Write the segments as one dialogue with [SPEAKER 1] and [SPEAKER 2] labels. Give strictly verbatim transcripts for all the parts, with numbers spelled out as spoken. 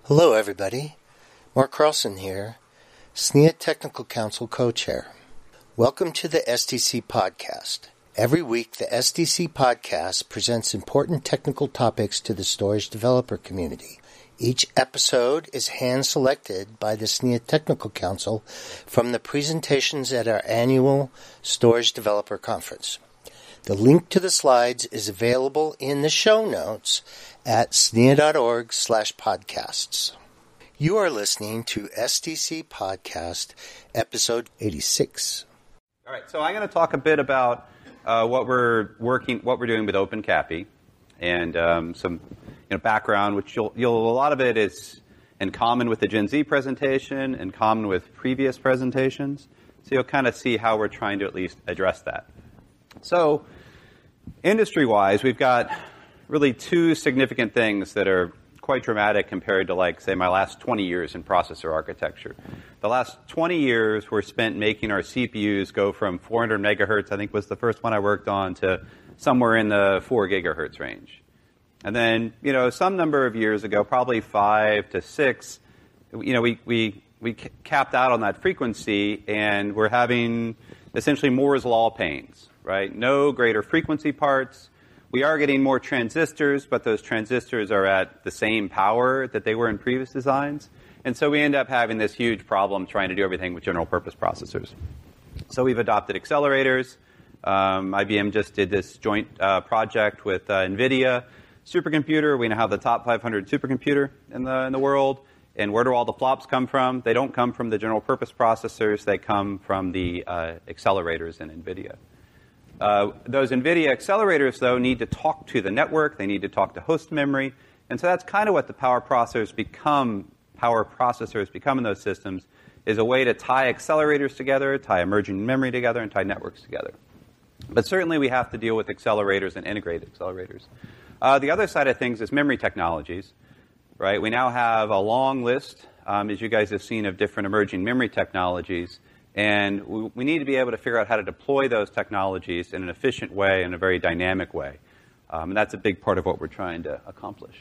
[SPEAKER 1] Hello, everybody. Mark Carlson here, S N I A Technical Council Co-Chair. Welcome to the S D C Podcast. Every week, the S D C Podcast presents important technical topics to the storage developer community. Each episode is hand-selected by the S N I A Technical Council from the presentations at our annual Storage Developer Conference. The link to the slides is available in the show notes at snia.org slash podcasts. You are listening to S D C Podcast, episode eighty-six.
[SPEAKER 2] All right, so I'm going to talk a bit about uh, what we're working, what we're doing with OpenCAPI, and um, some you know background, which you'll, you'll a lot of it is in common with the Gen Z presentation, in common with previous presentations. So you'll kind of see how we're trying to at least address that. So, industry-wise, we've got really two significant things that are quite dramatic compared to, like, say, my last twenty years in processor architecture. The last twenty years were spent making our C P Us go from four hundred megahertz, I think was the first one I worked on, to somewhere in the four gigahertz range. And then, you know, some number of years ago, probably five to six, you know, we, we, we capped out on that frequency, and we're having essentially Moore's Law pains. Right? No greater frequency parts. We are getting more transistors, but those transistors are at the same power that they were in previous designs. And so we end up having this huge problem trying to do everything with general purpose processors. So we've adopted accelerators. Um, I B M just did this joint uh, project with uh, NVIDIA supercomputer. We now have the top five hundred supercomputer in the, in the world. And where do all the flops come from? They don't come from the general purpose processors. They come from the uh, accelerators in NVIDIA. Uh, those NVIDIA accelerators, though, need to talk to the network. They need to talk to host memory. And so that's kind of what the power processors become, power processors become in those systems, is a way to tie accelerators together, tie emerging memory together, and tie networks together. But certainly we have to deal with accelerators and integrated accelerators. Uh, the other side of things is memory technologies. Right? We now have a long list, um, as you guys have seen, of different emerging memory technologies. And we, we need to be able to figure out how to deploy those technologies in an efficient way, in a very dynamic way. Um, and that's a big part of what we're trying to accomplish.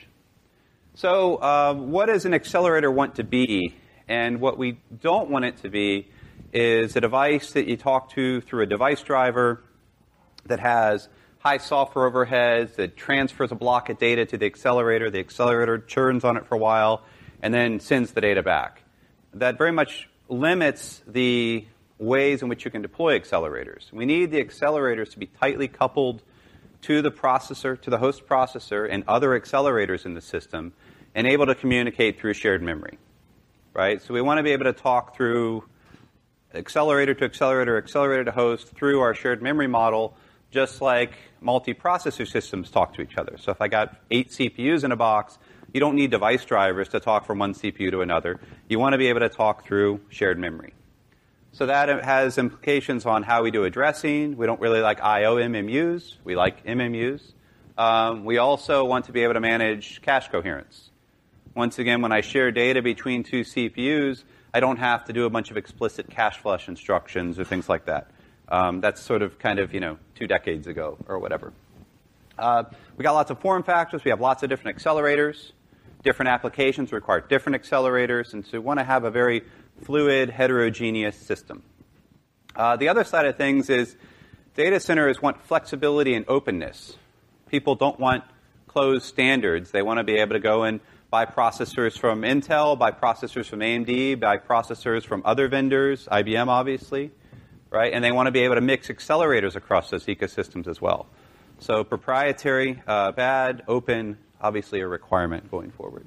[SPEAKER 2] So uh, what does an accelerator want to be? And what we don't want it to be is a device that you talk to through a device driver that has high software overheads, that transfers a block of data to the accelerator. The accelerator churns on it for a while and then sends the data back. That very much limits the ways in which you can deploy accelerators. We need the accelerators to be tightly coupled to the processor, to the host processor, and other accelerators in the system, and able to communicate through shared memory. Right? So we want to be able to talk through accelerator to accelerator, accelerator to host through our shared memory model, just like multi-processor systems talk to each other. So if I got eight C P Us in a box, you don't need device drivers to talk from one C P U to another. You want to be able to talk through shared memory. So that has implications on how we do addressing. We don't really like I O M M Us. We like M M Us. Um, we also want to be able to manage cache coherence. Once again, when I share data between two C P Us, I don't have to do a bunch of explicit cache flush instructions or things like that. Um, that's sort of kind of, you know, two decades ago or whatever. Uh, we got lots of form factors. We have lots of different accelerators. Different applications require different accelerators, and so we want to have a very fluid, heterogeneous system. Uh, the other side of things is data centers want flexibility and openness. People don't want closed standards. They want to be able to go and buy processors from Intel, buy processors from A M D, buy processors from other vendors, I B M obviously, right? And they want to be able to mix accelerators across those ecosystems as well. So proprietary, uh, bad, open, obviously a requirement going forward.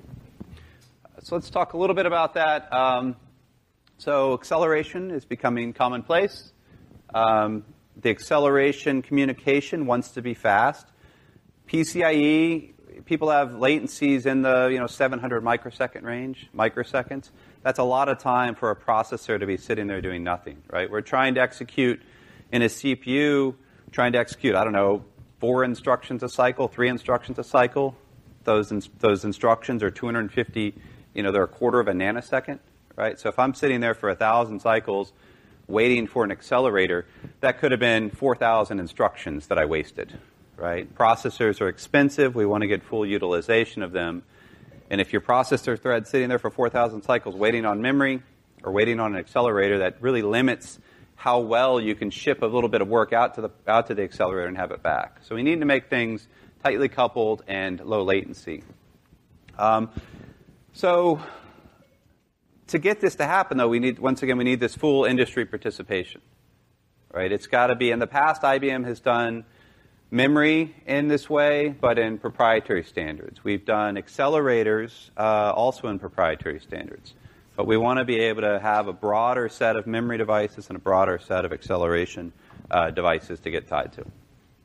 [SPEAKER 2] So let's talk a little bit about that. Um, so acceleration is becoming commonplace. Um, the acceleration communication wants to be fast. P C I E, people have latencies in the you know seven hundred microsecond range, microseconds. That's a lot of time for a processor to be sitting there doing nothing, right? We're trying to execute in a C P U, trying to execute, I don't know, four instructions a cycle, three instructions a cycle. Those in, those instructions are two hundred fifty, you know, they're a quarter of a nanosecond, right? So if I'm sitting there for a thousand cycles waiting for an accelerator, that could have been four thousand instructions that I wasted, right? Processors are expensive. We want to get full utilization of them. And if your processor thread's sitting there for four thousand cycles waiting on memory or waiting on an accelerator, that really limits how well you can ship a little bit of work out to the out to the accelerator and have it back. So we need to make things tightly coupled and low latency. Um, so to get this to happen, though, we need once again we need this full industry participation, right? It's got to be. In the past, I B M has done memory in this way, but in proprietary standards. We've done accelerators uh, also in proprietary standards. But we want to be able to have a broader set of memory devices and a broader set of acceleration uh, devices to get tied to.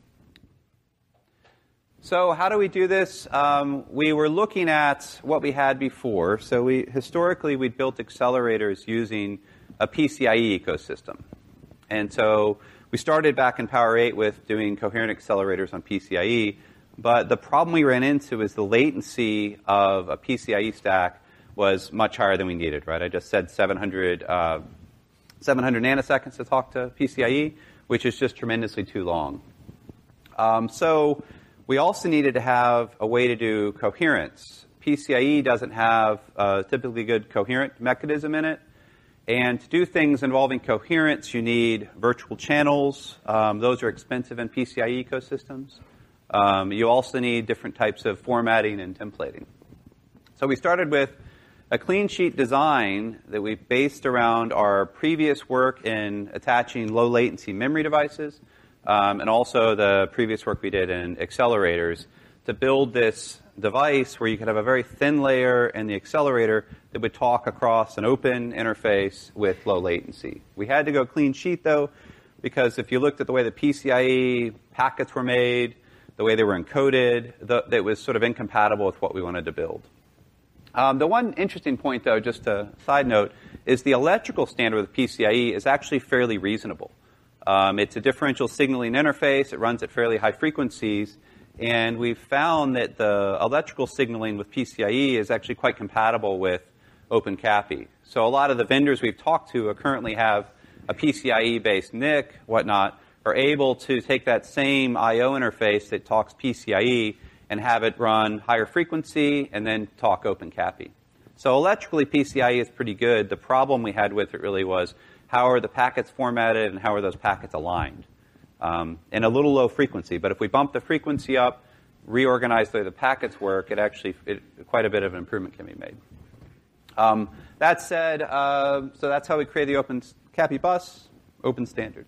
[SPEAKER 2] So how do we do this? Um, we were looking at what we had before. So we historically, we'd built accelerators using a P C I E ecosystem. And so we started back in Power eight with doing coherent accelerators on P C I E. But the problem we ran into is the latency of a P C I E stack was much higher than we needed, right? I just said seven hundred, uh, seven hundred nanoseconds to talk to P C I E, which is just tremendously too long. Um, so we also needed to have a way to do coherence. P C I E doesn't have a typically good coherent mechanism in it. And to do things involving coherence, you need virtual channels. Um, those are expensive in P C I E ecosystems. Um, you also need different types of formatting and templating. So we started with a clean sheet design that we based around our previous work in attaching low latency memory devices, um, and also the previous work we did in accelerators to build this device where you could have a very thin layer in the accelerator that would talk across an open interface with low latency. We had to go clean sheet, though, because if you looked at the way the P C I E packets were made, the way they were encoded, the, it was sort of incompatible with what we wanted to build. Um, the one interesting point, though, just a side note, is the electrical standard with P C I E is actually fairly reasonable. Um, it's a differential signaling interface. It runs at fairly high frequencies. And we've found that the electrical signaling with P C I E is actually quite compatible with OpenCAPI. So a lot of the vendors we've talked to currently have a P C I E-based N I C, whatnot, are able to take that same I O interface that talks P C I E and have it run higher frequency and then talk OpenCAPI. So electrically, P C I E is pretty good. The problem we had with it really was how are the packets formatted and how are those packets aligned? Um, and a little low frequency. But if we bump the frequency up, reorganize the way the packets work, it actually, it, quite a bit of an improvement can be made. Um, that said, uh, so that's how we create the OpenCAPI bus, open standard.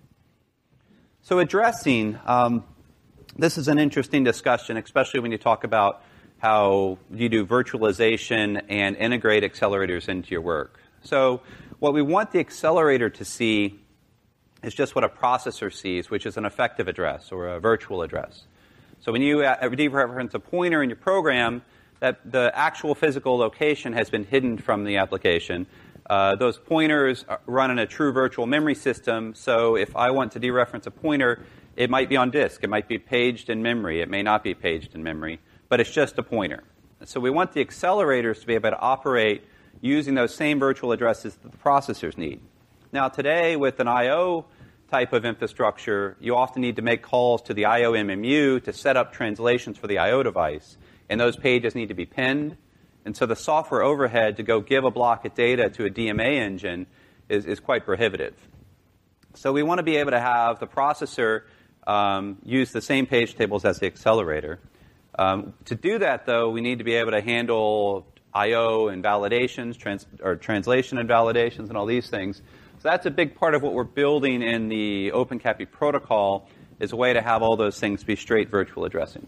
[SPEAKER 2] So addressing, um, this is an interesting discussion, especially when you talk about how you do virtualization and integrate accelerators into your work. So what we want the accelerator to see is just what a processor sees, which is an effective address or a virtual address. So when you uh, dereference a pointer in your program, that the actual physical location has been hidden from the application. Uh, those pointers run in a true virtual memory system, so if I want to dereference a pointer, it might be on disk. It might be paged in memory. It may not be paged in memory, but it's just a pointer. So we want the accelerators to be able to operate using those same virtual addresses that the processors need. Now today, with an I O type of infrastructure, you often need to make calls to the I O M M U to set up translations for the I O device, and those pages need to be pinned. And so the software overhead to go give a block of data to a D M A engine is, is quite prohibitive. So we want to be able to have the processor um, use the same page tables as the accelerator. Um, to do that, though, we need to be able to handle I O and validations, trans- or translation and validations, and all these things. So that's a big part of what we're building in the OpenCAPI protocol, is a way to have all those things be straight virtual addressing.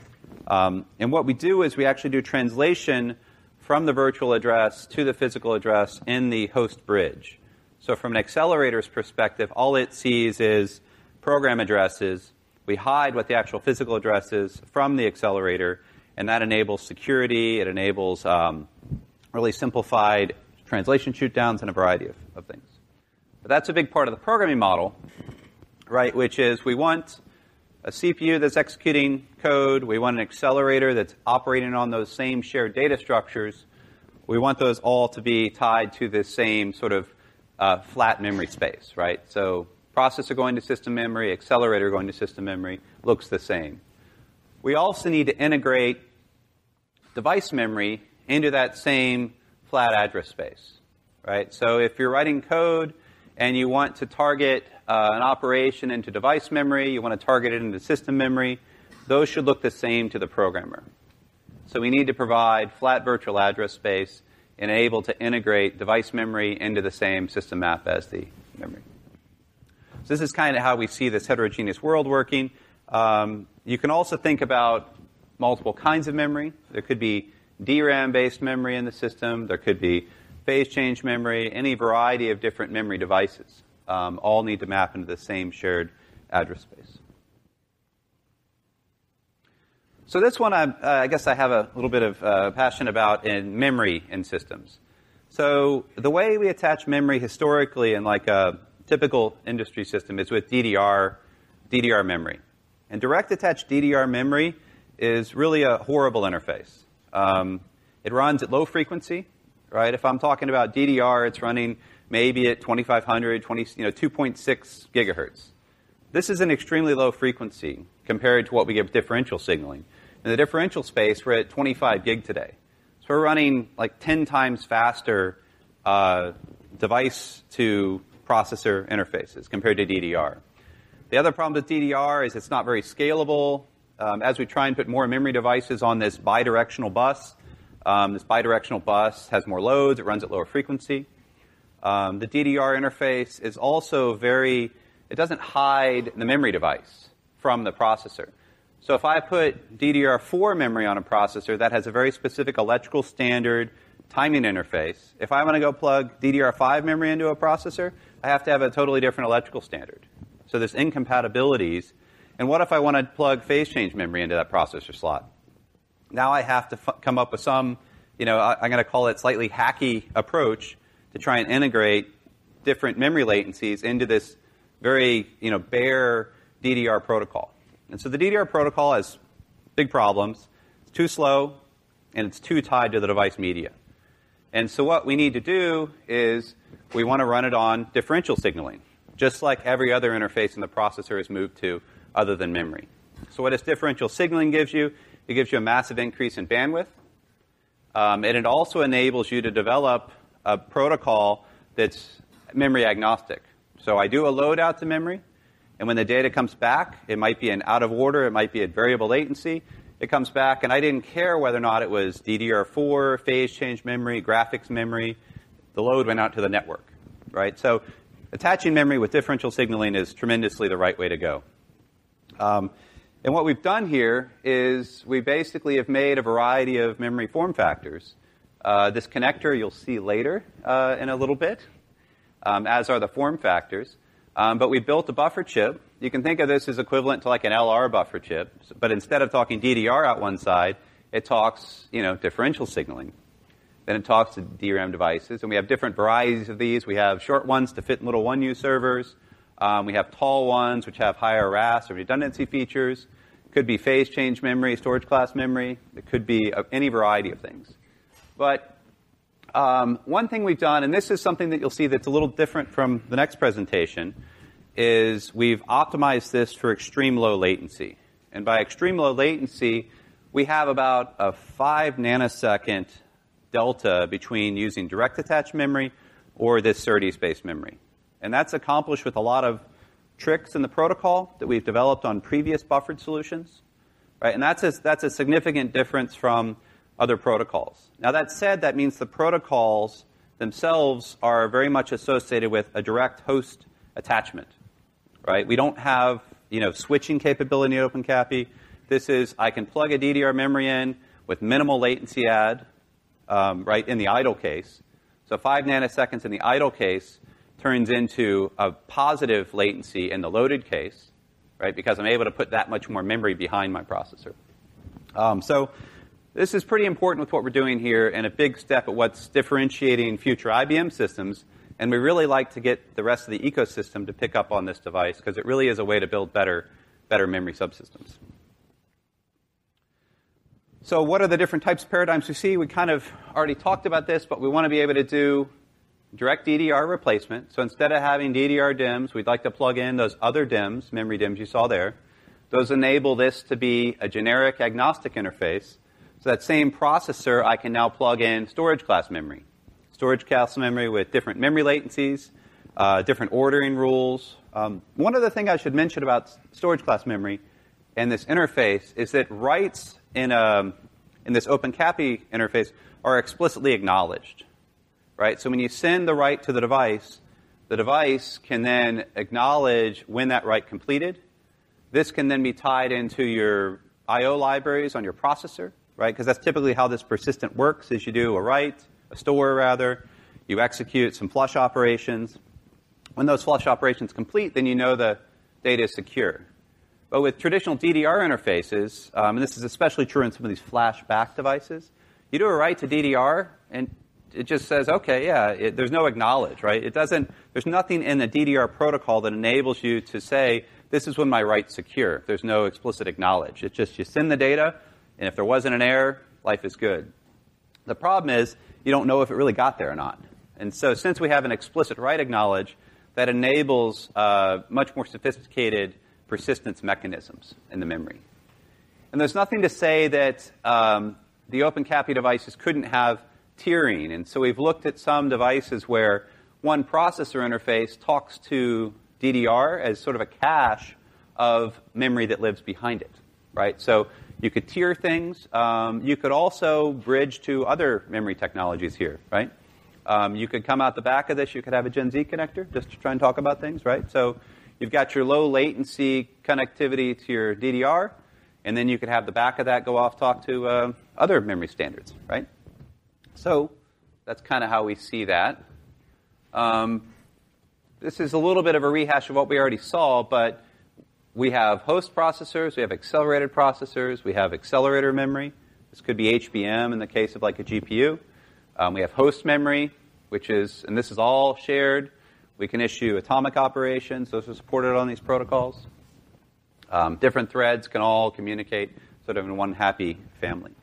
[SPEAKER 2] Um, and what we do is we actually do translation from the virtual address to the physical address in the host bridge. So from an accelerator's perspective, all it sees is program addresses. We hide what the actual physical address is from the accelerator, and that enables security. It enables um, really simplified translation shootdowns and a variety of, of things. But that's a big part of the programming model, right, which is we want a C P U that's executing code. We want an accelerator that's operating on those same shared data structures. We want those all to be tied to this same sort of uh, flat memory space, right? So processor going to system memory, accelerator going to system memory, looks the same. We also need to integrate device memory into that same flat address space, right? So if you're writing code and you want to target uh, an operation into device memory, you want to target it into system memory, those should look the same to the programmer. So we need to provide flat virtual address space and able to integrate device memory into the same system map as the memory. So this is kind of how we see this heterogeneous world working. Um, you can also think about multiple kinds of memory. There could be D RAM-based memory in the system. There could be phase change memory, any variety of different memory devices. Um, all need to map into the same shared address space. So this one, I, uh, I guess I have a little bit of uh, passion about in memory in systems. So the way we attach memory historically in like a typical industry system is with D D R, D D R memory. And direct attached D D R memory is really a horrible interface. Um, it runs at low frequency, right? If I'm talking about D D R, it's running maybe at twenty-five hundred, twenty, you know, two point six gigahertz. This is an extremely low frequency compared to what we get with differential signaling. In the differential space, we're at twenty-five gig today. So we're running like ten times faster uh, device to processor interfaces compared to D D R. The other problem with D D R is it's not very scalable. Um, as we try and put more memory devices on this bidirectional bus, um, this bidirectional bus has more loads. It runs at lower frequency. Um, the D D R interface is also very, it doesn't hide the memory device from the processor. So if I put D D R four memory on a processor, that has a very specific electrical standard timing interface. If I want to go plug D D R five memory into a processor, I have to have a totally different electrical standard. So there's incompatibilities. And what if I want to plug phase change memory into that processor slot? Now I have to f- come up with some, you know, I, I'm going to call it slightly hacky approach to try and integrate different memory latencies into this very, you know, bare D D R protocol. And so the D D R protocol has big problems. It's too slow, and it's too tied to the device media. And so what we need to do is we want to run it on differential signaling, just like every other interface in the processor is moved to other than memory. So what this differential signaling gives you, it gives you a massive increase in bandwidth. Um, and it also enables you to develop a protocol that's memory agnostic. So I do a load out to memory, and when the data comes back, it might be an out of order, it might be at variable latency. It comes back, and I didn't care whether or not it was D D R four, phase change memory, graphics memory. The load went out to the network, right? So attaching memory with differential signaling is tremendously the right way to go. Um, and what we've done here is we basically have made a variety of memory form factors. Uh, this connector you'll see later uh, in a little bit, um, as are the form factors. Um, but we built a buffer chip. You can think of this as equivalent to like an L R buffer chip, but instead of talking D D R out one side, it talks, you know, differential signaling. Then it talks to D RAM devices, and we have different varieties of these. We have short ones to fit in little one-U servers. Um, we have tall ones, which have higher R A S or redundancy features. It could be phase change memory, storage class memory. It could be uh, any variety of things. But um, one thing we've done, and this is something that you'll see that's a little different from the next presentation, is we've optimized this for extreme low latency. And by extreme low latency, we have about a five nanosecond delta between using direct attached memory or this SerDes-based memory. And that's accomplished with a lot of tricks in the protocol that we've developed on previous buffered solutions, right? And that's a, that's a significant difference from other protocols. Now, that said, that means the protocols themselves are very much associated with a direct host attachment, right? We don't have, you know, switching capability in OpenCAPI. This is, I can plug a D D R memory in with minimal latency add, um, right, in the idle case. So five nanoseconds in the idle case turns into a positive latency in the loaded case, right, because I'm able to put that much more memory behind my processor. Um, so this is pretty important with what we're doing here and a big step at what's differentiating future I B M systems. And we really like to get the rest of the ecosystem to pick up on this device because it really is a way to build better, better memory subsystems. So what are the different types of paradigms we see? We kind of already talked about this, but we want to be able to do direct D D R replacement. So instead of having D D R D I Ms, we'd like to plug in those other D I Ms, memory D I Ms you saw there. Those enable this to be a generic agnostic interface. So that same processor, I can now plug in storage class memory. Storage class memory with different memory latencies, uh, different ordering rules. Um, one other thing I should mention about storage class memory and this interface is that writes in, a, in this OpenCAPI interface are explicitly acknowledged. Right? So when you send the write to the device, the device can then acknowledge when that write completed. This can then be tied into your I O libraries on your processor. Right? Because that's typically how this persistent works, is you do a write, a store rather, you execute some flush operations. When those flush operations complete, then you know the data is secure. But with traditional D D R interfaces, um, and this is especially true in some of these flash-back devices, you do a write to D D R, and it just says, okay, yeah, it, there's no acknowledge, right? It doesn't, there's nothing in the D D R protocol that enables you to say, this is when my write's secure. There's no explicit acknowledge. It's just you send the data, and if there wasn't an error, life is good. The problem is you don't know if it really got there or not. And so since we have an explicit write acknowledge, that enables uh, much more sophisticated persistence mechanisms in the memory. And there's nothing to say that um, the OpenCAPI devices couldn't have tiering. And so we've looked at some devices where one processor interface talks to D D R as sort of a cache of memory that lives behind it, right? So you could tier things. Um, you could also bridge to other memory technologies here, right? Um, you could come out the back of this. You could have a Gen Z connector just to try and talk about things, right? So you've got your low latency connectivity to your D D R, and then you could have the back of that go off talk to uh, other memory standards, right? So that's kind of how we see that. Um, this is a little bit of a rehash of what we already saw, but we have host processors, we have accelerated processors, we have accelerator memory. This could be H B M in the case of like a G P U. Um, we have host memory, which is, and this is all shared. We can issue atomic operations. Those are supported on these protocols. Um, different threads can all communicate sort of in one happy family.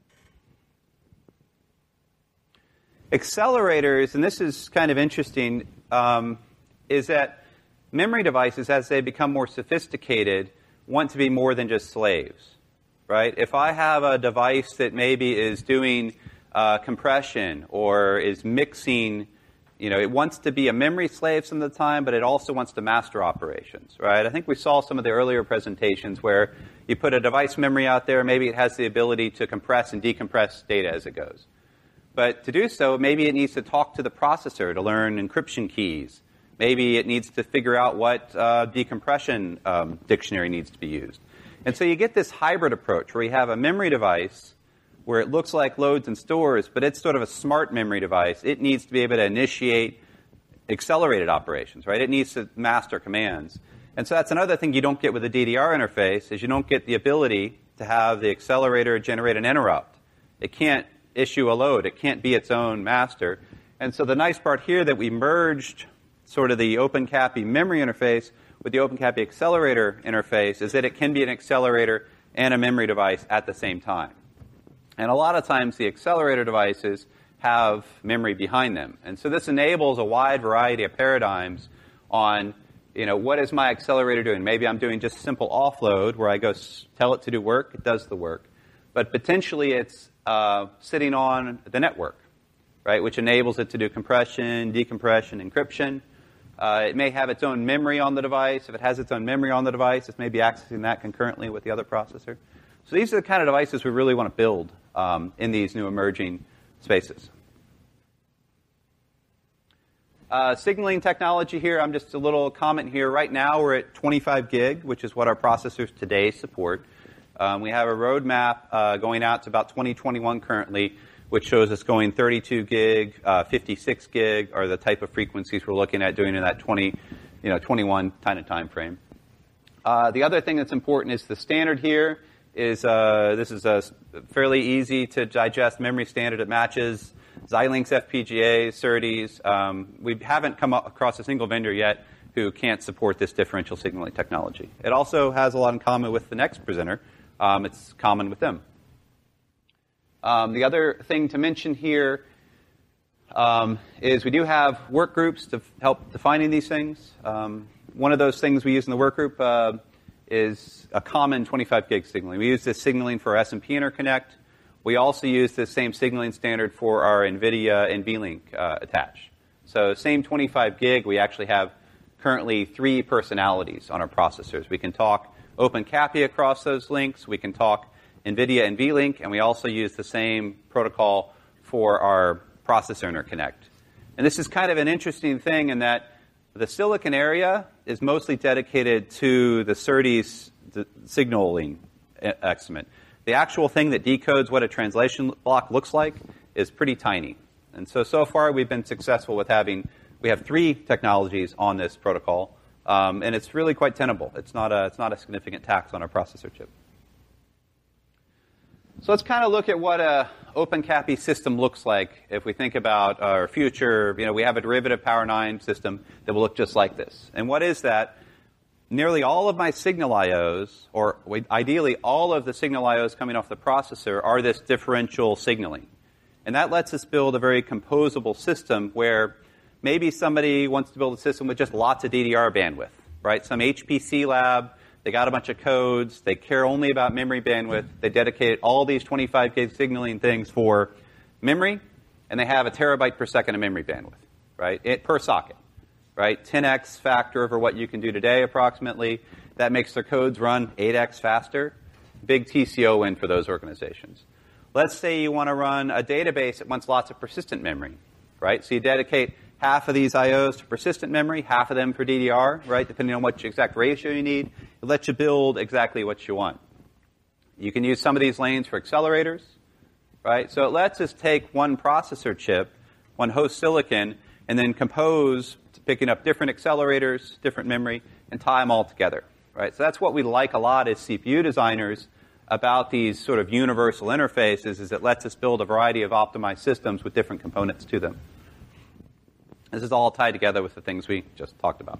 [SPEAKER 2] Accelerators, and this is kind of interesting, um, is that memory devices, as they become more sophisticated, want to be more than just slaves, right? If I have a device that maybe is doing uh, compression or is mixing, you know, it wants to be a memory slave some of the time, but it also wants to master operations, right? I think we saw some of the earlier presentations where you put a device memory out there, maybe it has the ability to compress and decompress data as it goes. But to do so, maybe it needs to talk to the processor to learn encryption keys. Maybe it needs to figure out what uh, decompression um, dictionary needs to be used. And so you get this hybrid approach where you have a memory device where it looks like loads and stores, but it's sort of a smart memory device. It needs to be able to initiate accelerated operations, right? It needs to master commands. And so that's another thing you don't get with a D D R interface, is you don't get the ability to have the accelerator generate an interrupt. It can't issue a load. It can't be its own master. And so the nice part here that we merged sort of the OpenCAPI memory interface with the OpenCAPI accelerator interface is that it can be an accelerator and a memory device at the same time. And a lot of times the accelerator devices have memory behind them. And so this enables a wide variety of paradigms on, you know, what is my accelerator doing? Maybe I'm doing just simple offload where I go tell it to do work, it does the work. But potentially it's uh, sitting on the network, right, which enables it to do compression, decompression, encryption. Uh, it may have its own memory on the device. If it has its own memory on the device, it may be accessing that concurrently with the other processor. So these are the kind of devices we really want to build um, in these new emerging spaces. Uh, signaling technology here, I'm just a little comment here. Right now we're at twenty-five gig, which is what our processors today support. Um, we have a roadmap uh, going out to about twenty twenty-one currently, which shows us going thirty-two gig, uh, fifty-six gig are the type of frequencies we're looking at doing in that twenty, you know, twenty-one kind of time frame. Uh, the other thing that's important is the standard here is uh, this is a fairly easy to digest memory standard. It matches Xilinx F P G A, SerDes. Um, we haven't come across a single vendor yet who can't support this differential signaling technology. It also has a lot in common with the next presenter. Um, it's common with them. Um, the other thing to mention here um, is we do have work groups to f- help defining these things. Um, one of those things we use in the work group uh, is a common twenty-five gig signaling. We use this signaling for S M P interconnect, We also use this same signaling standard for our NVIDIA and V-Link uh, attach. So same twenty-five gig, we actually have currently three personalities on our processors. We can talk OpenCAPI across those links. We can talk NVIDIA and V-Link, and we also use the same protocol for our processor interconnect. And this is kind of an interesting thing in that the silicon area is mostly dedicated to the SerDes signaling estimate. The actual thing that decodes what a translation block looks like is pretty tiny. And so, so far we've been successful with having, we have three technologies on this protocol, um, and it's really quite tenable. It's not a, it's not a significant tax on our processor chip. So let's kind of look at what a OpenCAPI system looks like if we think about our future. You know, we have a derivative Power nine system that will look just like this. And what is that? Nearly all of my signal I Os, or ideally all of the signal I Os coming off the processor, are this differential signaling. And that lets us build a very composable system where maybe somebody wants to build a system with just lots of D D R bandwidth, right? Some H P C lab, they got a bunch of codes, they care only about memory bandwidth, they dedicated all these twenty-five gig signaling things for memory, and they have a terabyte per second of memory bandwidth, right? It, per socket, right? ten x factor over what you can do today approximately. That makes their codes run eight x faster. Big T C O win for those organizations. Let's say you want to run a database that wants lots of persistent memory, right? So you dedicate half of these I Os to persistent memory, half of them for D D R, right, depending on what exact ratio you need. It lets you build exactly what you want. You can use some of these lanes for accelerators, right? So it lets us take one processor chip, one host silicon, and then compose to picking up different accelerators, different memory, and tie them all together, right? So that's what we like a lot as C P U designers about these sort of universal interfaces, is it lets us build a variety of optimized systems with different components to them. This is all tied together with the things we just talked about.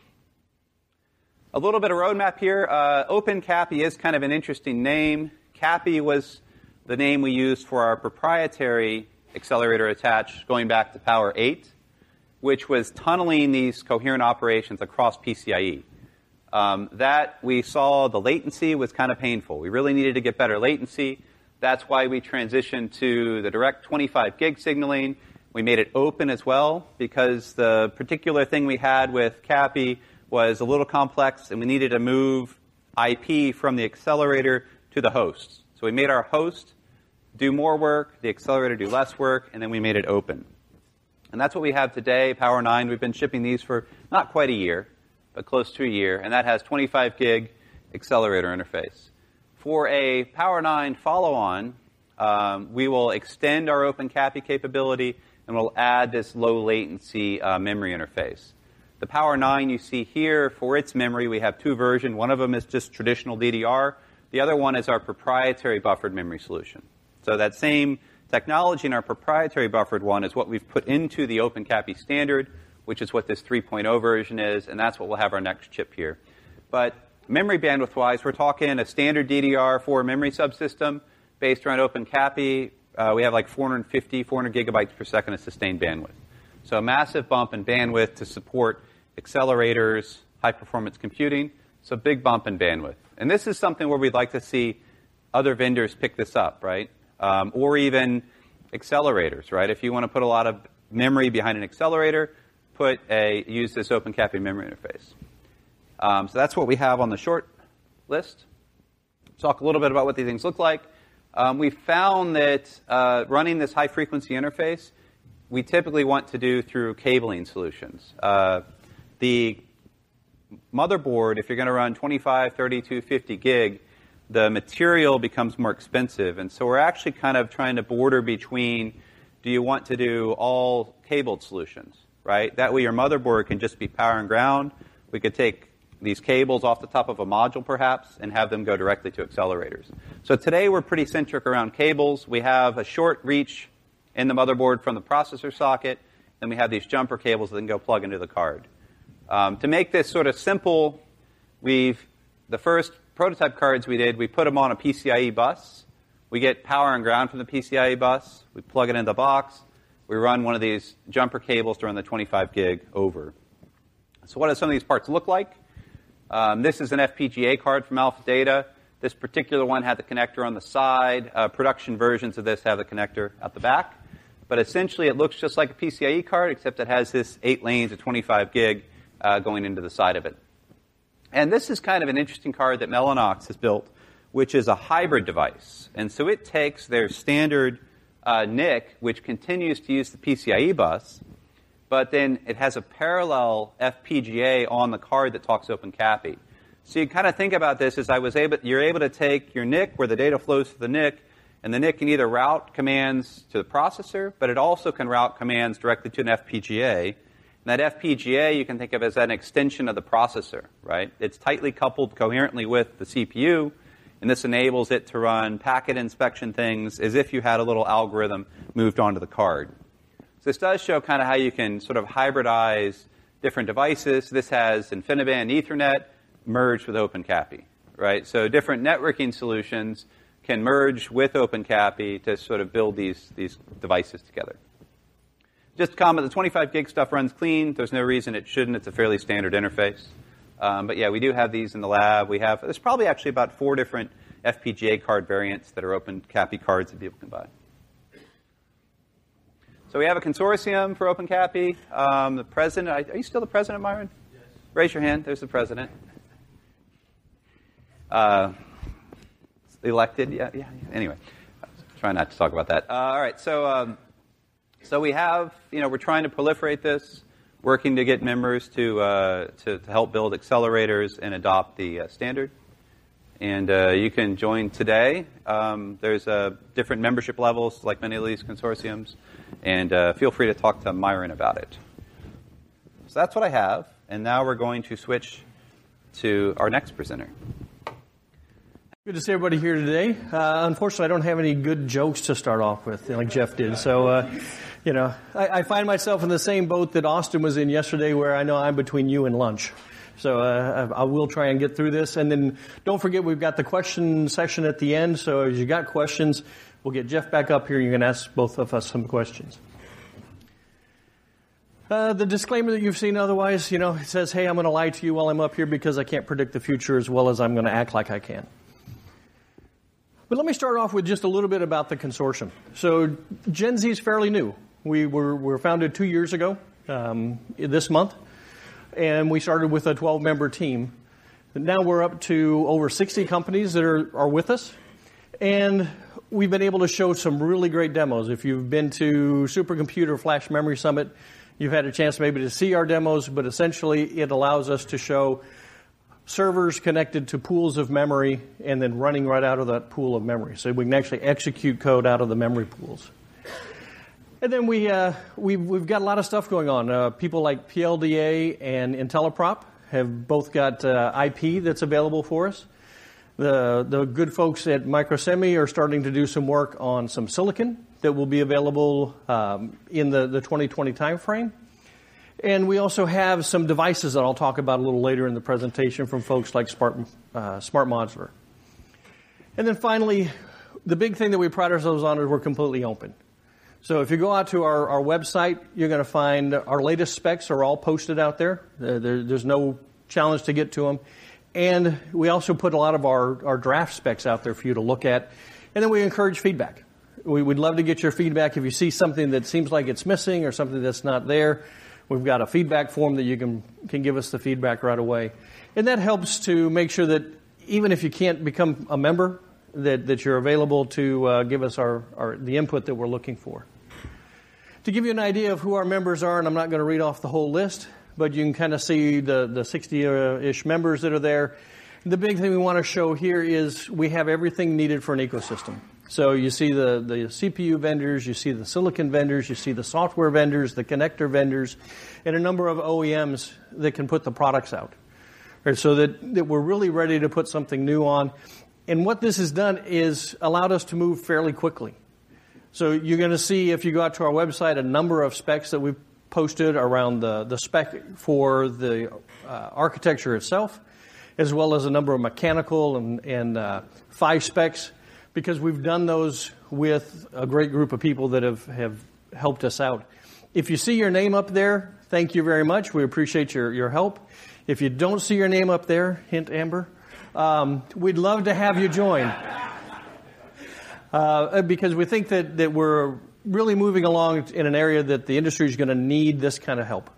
[SPEAKER 2] A little bit of roadmap here. Uh, OpenCAPI is kind of an interesting name. CAPI was the name we used for our proprietary accelerator attach going back to Power eight, which was tunneling these coherent operations across P C I E. Um, that we saw the latency was kind of painful. We really needed to get better latency. That's why we transitioned to the direct twenty-five gig signaling. We made it open as well because the particular thing we had with CAPI was a little complex and we needed to move I P from the accelerator to the host. So we made our host do more work, the accelerator do less work, and then we made it open. And that's what we have today, Power nine. We've been shipping these for not quite a year, but close to a year, and that has twenty-five gig accelerator interface. For a Power nine follow-on, um, we will extend our OpenCAPI capability and we'll add this low latency uh, memory interface. The Power nine you see here, for its memory, we have two versions. One of them is just traditional D D R. The other one is our proprietary buffered memory solution. So that same technology in our proprietary buffered one is what we've put into the OpenCAPI standard, which is what this three point oh version is, and that's what we'll have our next chip here. But memory bandwidth-wise, we're talking a standard D D R four memory subsystem based around OpenCAPI. Uh, we have like four hundred fifty, four hundred gigabytes per second of sustained bandwidth. So a massive bump in bandwidth to support accelerators, high-performance computing. So big bump in bandwidth. And this is something where we'd like to see other vendors pick this up, right? Um, or even accelerators, right? If you want to put a lot of memory behind an accelerator, put a use this OpenCAPI memory interface. Um, so that's what we have on the short list. Talk a little bit about what these things look like. Um, we found that uh, running this high-frequency interface, we typically want to do through cabling solutions. Uh, the motherboard, if you're going to run twenty-five, thirty-two, fifty gig, the material becomes more expensive. And so we're actually kind of trying to border between, do you want to do all cabled solutions, right? That way your motherboard can just be power and ground. We could take these cables off the top of a module perhaps and have them go directly to accelerators. So today we're pretty centric around cables. We have a short reach in the motherboard from the processor socket, and we have these jumper cables that can go plug into the card. Um, to make this sort of simple, we've the first prototype cards we did, we put them on a P C I E bus. We get power and ground from the P C I E bus. We plug it into the box. We run one of these jumper cables to run the twenty-five gig over. So what do some of these parts look like? Um, this is an F P G A card from Alpha Data. This particular one had the connector on the side. Uh, production versions of this have the connector at the back. But essentially, it looks just like a P C I E card, except it has this eight lanes of twenty-five gig uh, going into the side of it. And this is kind of an interesting card that Mellanox has built, which is a hybrid device. And so it takes their standard uh, N I C, which continues to use the P C I E bus, but then it has a parallel F P G A on the card that talks OpenCAPI. So you kind of think about this as I was able, you're able to take your N I C where the data flows to the N I C, and the N I C can either route commands to the processor, but it also can route commands directly to an F P G A. And that F P G A you can think of as an extension of the processor, right? It's tightly coupled coherently with the C P U, and this enables it to run packet inspection things as if you had a little algorithm moved onto the card. So this does show kind of how you can sort of hybridize different devices. This has InfiniBand Ethernet merged with OpenCAPI, right? So different networking solutions can merge with OpenCAPI to sort of build these, these devices together. Just to comment, the twenty-five gig stuff runs clean. There's no reason it shouldn't. It's a fairly standard interface. Um, but yeah, we do have these in the lab. We have, there's probably actually about four different F P G A card variants that are OpenCAPI cards that people can buy. So we have a consortium for OpenCAPI. Um, the president, are you still the president, Myron? Yes. Raise your hand. There's the president. Uh, elected, yeah, yeah. Anyway, try not to talk about that. Uh, all right, so um, so we have, you know, we're trying to proliferate this, working to get members to uh, to, to help build accelerators and adopt the uh, standard. And uh, you can join today. Um, there's uh, different membership levels, like many of these consortiums, and uh, feel free to talk to Myron about it. So that's what I have, and now we're going to switch to our next presenter.
[SPEAKER 3] Good to see everybody here today. Uh, unfortunately, I don't have any good jokes to start off with, like Jeff did. So, uh, you know, I, I find myself in the same boat that Austin was in yesterday, where I know I'm between you and lunch. So uh, I, I will try and get through this. And then don't forget, we've got the question session at the end. So as you got questions, we'll get Jeff back up here. You can ask both of us some questions. Uh, the disclaimer that you've seen otherwise, you know, it says, hey, I'm going to lie to you while I'm up here because I can't predict the future as well as I'm going to act like I can. But let me start off with just a little bit about the consortium. So Gen Z is fairly new. We were, were founded two years ago, um, this month, and we started with a twelve-member team. Now we're up to over sixty companies that are, are with us, and we've been able to show some really great demos. If you've been to Supercomputer Flash Memory Summit, you've had a chance maybe to see our demos, but essentially it allows us to show servers connected to pools of memory and then running right out of that pool of memory. So we can actually execute code out of the memory pools. And then we, uh, we've, we've got a lot of stuff going on. Uh, people like P L D A and IntelliProp have both got uh, I P that's available for us. The, the good folks at Microsemi are starting to do some work on some silicon that will be available um, in the, the twenty twenty timeframe. And we also have some devices that I'll talk about a little later in the presentation from folks like Smart, uh, Smart Modular. And then finally, the big thing that we pride ourselves on is we're completely open. So if you go out to our, our website, you're going to find our latest specs are all posted out there. There, there. There's no challenge to get to them. And we also put a lot of our, our draft specs out there for you to look at. And then we encourage feedback. We would love to get your feedback. If you see something that seems like it's missing or something that's not there, we've got a feedback form that you can, can give us the feedback right away. And that helps to make sure that even if you can't become a member, that, that you're available to uh, give us our, our the input that we're looking for. To give you an idea of who our members are, and I'm not going to read off the whole list, but you can kind of see the, the sixty-ish members that are there. The big thing we want to show here is we have everything needed for an ecosystem. So you see the, the C P U vendors, you see the silicon vendors, you see the software vendors, the connector vendors, and a number of O E Ms that can put the products out. Right, so that, that we're really ready to put something new on. And what this has done is allowed us to move fairly quickly. So you're going to see, if you go out to our website, a number of specs that we've posted around the, the spec for the uh, architecture itself, as well as a number of mechanical and, and uh, P H Y specs, because we've done those with a great group of people that have, have helped us out. If you see your name up there, thank you very much. We appreciate your, your help. If you don't see your name up there, hint Amber, Um, we'd love to have you join. Uh, because we think that, that we're really moving along in an area that the industry is going to need this kind of help.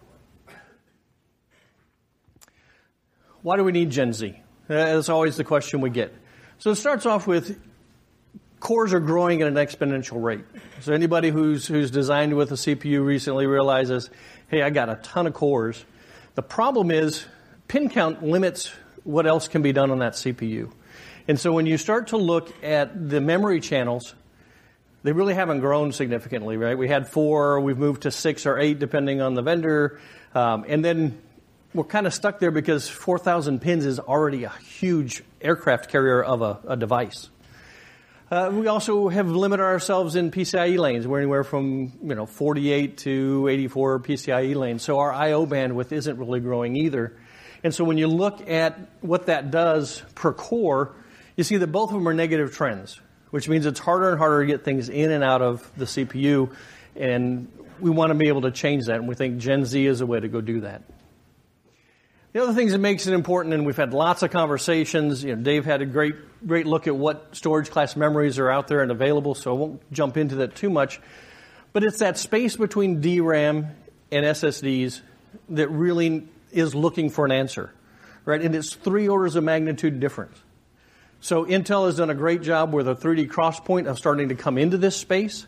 [SPEAKER 3] Why do we need Gen Z? That's always the question we get. So it starts off with cores are growing at an exponential rate. So anybody who's who's designed with a C P U recently realizes, hey, I got a ton of cores. The problem is pin count limits what else can be done on that C P U. And so when you start to look at the memory channels, they really haven't grown significantly, right? We had four, we've moved to six or eight depending on the vendor. Um, and then we're kind of stuck there because four thousand pins is already a huge aircraft carrier of a, a device. Uh, we also have limited ourselves in P C I E lanes. We're anywhere from, you know, forty-eight to eighty-four P C I E lanes. So our I O bandwidth isn't really growing either. And so when you look at what that does per core, you see that both of them are negative trends, which means it's harder and harder to get things in and out of the C P U. And we want to be able to change that. And we think Gen Z is a way to go do that. The other things that makes it important, and we've had lots of conversations, you know, Dave had a great, great look at what storage class memories are out there and available, so I won't jump into that too much. But it's that space between D RAM and S S Ds that really is looking for an answer, right? And it's three orders of magnitude difference. So Intel has done a great job with a three D XPoint of starting to come into this space.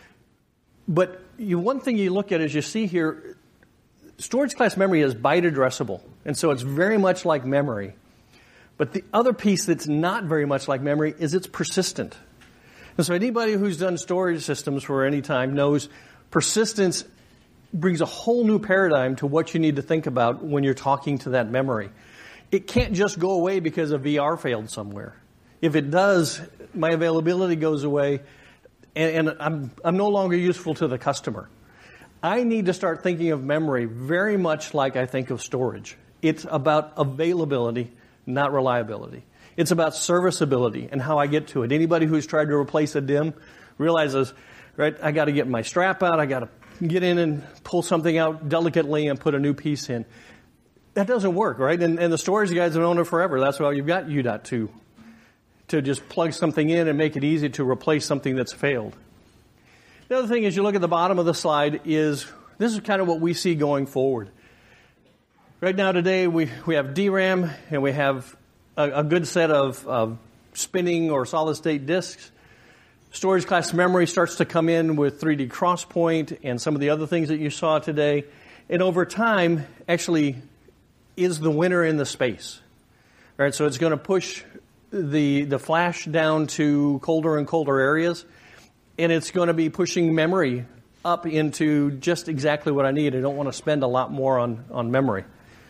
[SPEAKER 3] But you, one thing you look at is you see here, storage class memory is byte addressable, and so it's very much like memory. But the other piece that's not very much like memory is it's persistent. And so anybody who's done storage systems for any time knows persistence brings a whole new paradigm to what you need to think about when you're talking to that memory. It can't just go away because a V R failed somewhere. If it does, my availability goes away, and, and I'm, I'm no longer useful to the customer. I need to start thinking of memory very much like I think of storage. It's about availability, not reliability. It's about serviceability and how I get to it. Anybody who's tried to replace a D I M realizes, right, I got to get my strap out, I got to get in and pull something out delicately and put a new piece in. That doesn't work, right? And, and the storage guys have known it forever. That's why you've got U dot two, to just plug something in and make it easy to replace something that's failed. The other thing is you look at the bottom of the slide is this is kind of what we see going forward. Right now today we, we have D RAM and we have a, a good set of, of spinning or solid state disks. Storage class memory starts to come in with three D XPoint and some of the other things that you saw today. And over time actually is the winner in the space. Right? So it's going to push the the flash down to colder and colder areas. And it's going to be pushing memory up into just exactly what I need. I don't want to spend a lot more on, on memory.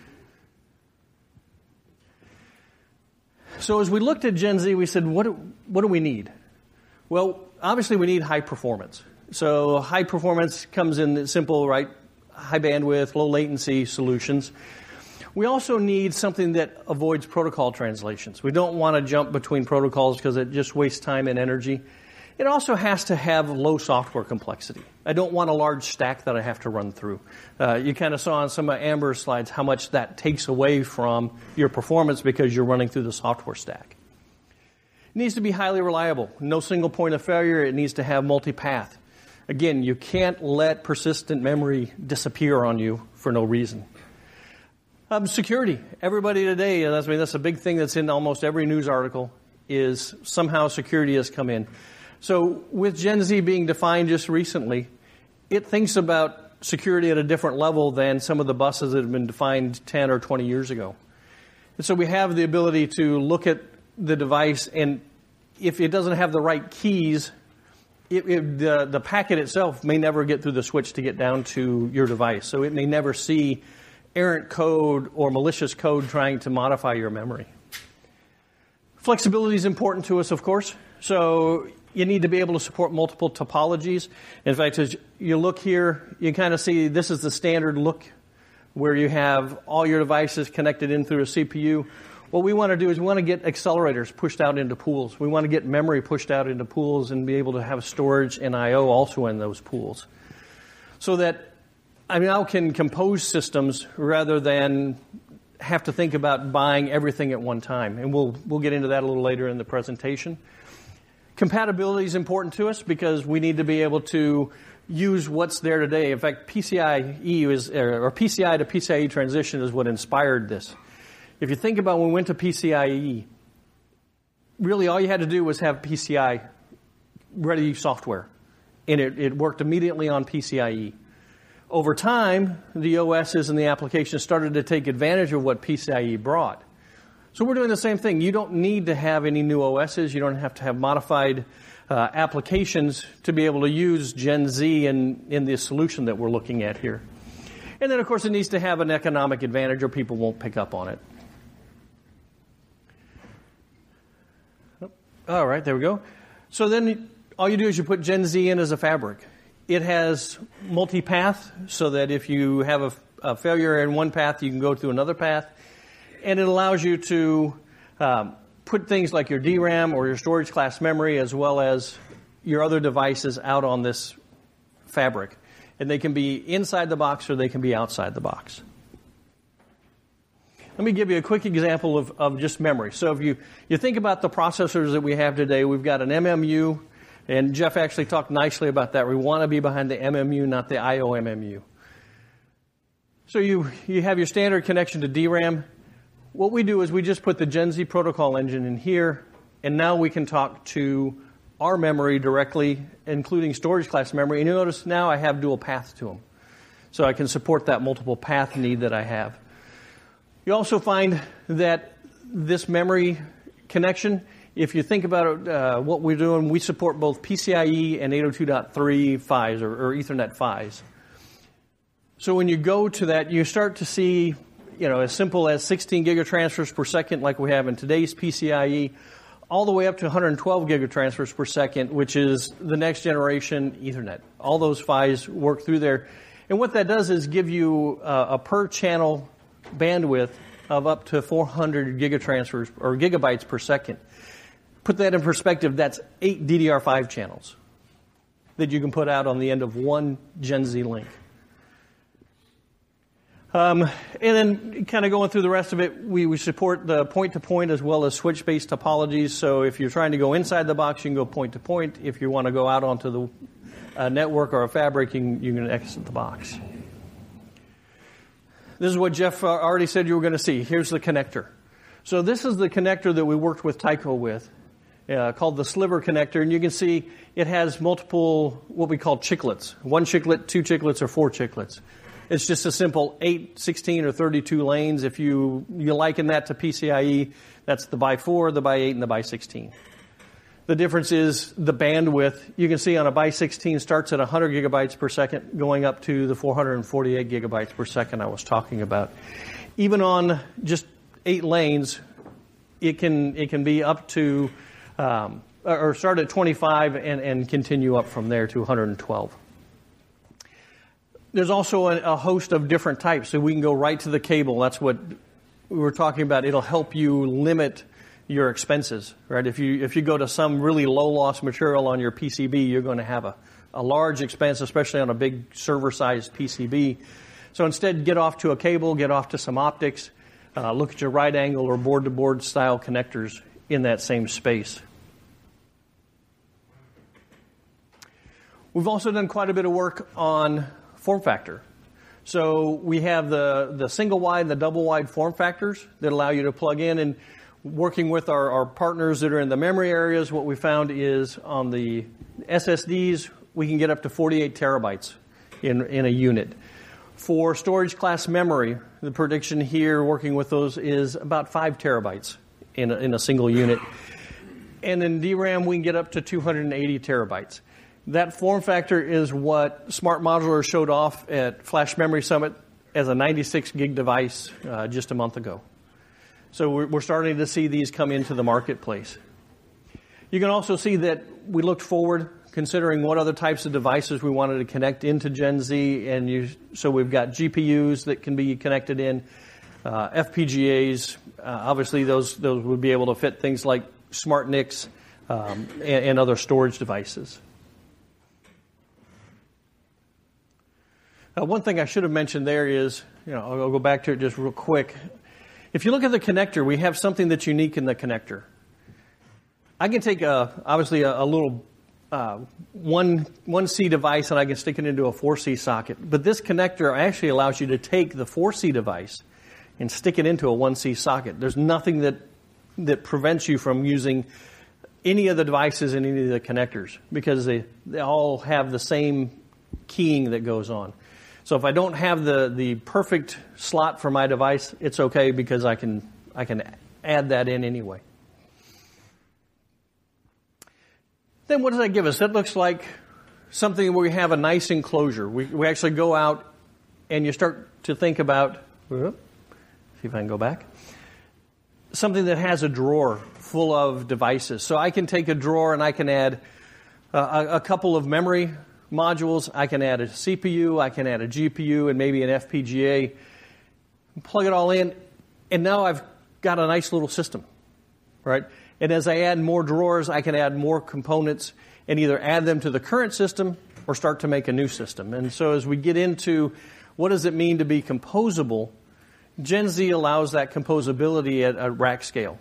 [SPEAKER 3] So as we looked at Gen Z, we said, what do, what do we need? Well, obviously we need high performance. So high performance comes in simple, right? High bandwidth, low latency solutions. We also need something that avoids protocol translations. We don't want to jump between protocols because it just wastes time and energy. It also has to have low software complexity. I don't want a large stack that I have to run through. Uh, you kind of saw on some of Amber's slides how much that takes away from your performance because you're running through the software stack. It needs to be highly reliable. No single point of failure. It needs to have multipath. Again, you can't let persistent memory disappear on you for no reason. Um, security. Everybody today, and that's, I mean, that's a big thing that's in almost every news article, is somehow security has come in. So with Gen Z being defined just recently, it thinks about security at a different level than some of the buses that have been defined ten or twenty years ago. And so we have the ability to look at the device, and if it doesn't have the right keys, it, it, the, the packet itself may never get through the switch to get down to your device. So it may never see errant code or malicious code trying to modify your memory. Flexibility is important to us, of course. So you need to be able to support multiple topologies. In fact, as you look here, you kind of see this is the standard look where you have all your devices connected in through a C P U. What we want to do is we want to get accelerators pushed out into pools. We want to get memory pushed out into pools and be able to have storage and I O also in those pools. So that I now can compose systems rather than have to think about buying everything at one time. And we'll we'll get into that a little later in the presentation. Compatibility is important to us because we need to be able to use what's there today. In fact, P C I E is, or P C I to P C I E transition is what inspired this. If you think about when we went to P C I E, really all you had to do was have P C I ready software, and it, it worked immediately on P C I E. Over time, the O Ss and the applications started to take advantage of what P C I E brought. So we're doing the same thing. You don't need to have any new O Ss. You don't have to have modified uh, applications to be able to use Gen Z in, in the solution that we're looking at here. And then, of course, it needs to have an economic advantage or people won't pick up on it. All right, there we go. So then all you do is you put Gen Z in as a fabric. It has multi-path so that if you have a, a failure in one path, you can go to another path. And it allows you to um, put things like your D RAM or your storage class memory as well as your other devices out on this fabric. And they can be inside the box or they can be outside the box. Let me give you a quick example of, of just memory. So if you, you think about the processors that we have today, we've got an M M U, and Jeff actually talked nicely about that. We want to be behind the M M U, not the I O M M U. So you, you have your standard connection to D RAM. What we do is we just put the Gen Z protocol engine in here, and now we can talk to our memory directly, including storage class memory. And you notice now I have dual path to them. So I can support that multiple path need that I have. You also find that this memory connection, if you think about it, uh, what we're doing, we support both P C I E and eight oh two dot three P H Is or, or Ethernet P H Is. So when you go to that, you start to see, you know, as simple as sixteen gigatransfers per second like we have in today's P C I E, all the way up to one hundred twelve gigatransfers per second, which is the next generation Ethernet. All those P H Is work through there. And what that does is give you uh, a per channel bandwidth of up to four hundred gigatransfers or gigabytes per second. Put that in perspective, that's eight D D R five channels that you can put out on the end of one Gen Z link. Um, and then kind of going through the rest of it, we, we support the point-to-point as well as switch-based topologies. So if you're trying to go inside the box, you can go point-to-point. If you want to go out onto the uh, network or a fabric, you can, you can exit the box. This is what Jeff already said you were going to see. Here's the connector. So this is the connector that we worked with Tyco with, uh, called the sliver connector. And you can see it has multiple, what we call chiclets. One chiclet, two chiclets, or four chiclets. It's just a simple eight, sixteen, or thirty-two lanes. If you, you liken that to P C I E, that's the by four, the by eight, and the by sixteen. The difference is the bandwidth. You can see on a by sixteen starts at one hundred gigabytes per second, going up to the four hundred forty-eight gigabytes per second I was talking about. Even on just eight lanes, it can it can be up to, um, or start at twenty-five and, and continue up from there to one hundred twelve. There's also a, a host of different types, so we can go right to the cable. That's what we were talking about. It'll help you limit your expenses, right? If you if you go to some really low loss material on your P C B, you're going to have a, a large expense, especially on a big server-sized P C B. So instead, get off to a cable, get off to some optics, uh, look at your right angle or board-to-board style connectors in that same space. We've also done quite a bit of work on form factor. So we have the, the single wide and the double wide form factors that allow you to plug in. And working with our, our partners that are in the memory areas, what we found is on the S S Ds, we can get up to forty-eight terabytes in, in a unit. For storage class memory, the prediction here working with those is about five terabytes in a, in a single unit. And in D RAM, we can get up to two hundred eighty terabytes. That form factor is what Smart Modular showed off at Flash Memory Summit as a ninety-six gig device uh, just a month ago. So we're, we're starting to see these come into the marketplace. You can also see that we looked forward, considering what other types of devices we wanted to connect into Gen Z. And you, so we've got G P Us that can be connected in, uh, F P G As. Uh, obviously, those those would be able to fit things like Smart N I Cs um, and, and other storage devices. Uh, one thing I should have mentioned there is, you know, I'll go back to it just real quick. If you look at the connector, we have something that's unique in the connector. I can take a, obviously a, a little uh, one, one C device and I can stick it into a four C socket. But this connector actually allows you to take the four C device and stick it into a one C socket. There's nothing that, that prevents you from using any of the devices in any of the connectors because they, they all have the same keying that goes on. So if I don't have the, the perfect slot for my device, it's okay because I can I can add that in anyway. Then what does that give us? That looks like something where we have a nice enclosure. We, we actually go out and you start to think about, whoop, see if I can go back, something that has a drawer full of devices. So I can take a drawer and I can add uh, a, a couple of memory modules. I can add a C P U, I can add a G P U, and maybe an F P G A. Plug it all in, and now I've got a nice little system, right? And as I add more drawers, I can add more components and either add them to the current system or start to make a new system. And so as we get into what does it mean to be composable, Gen Z allows that composability at a rack scale.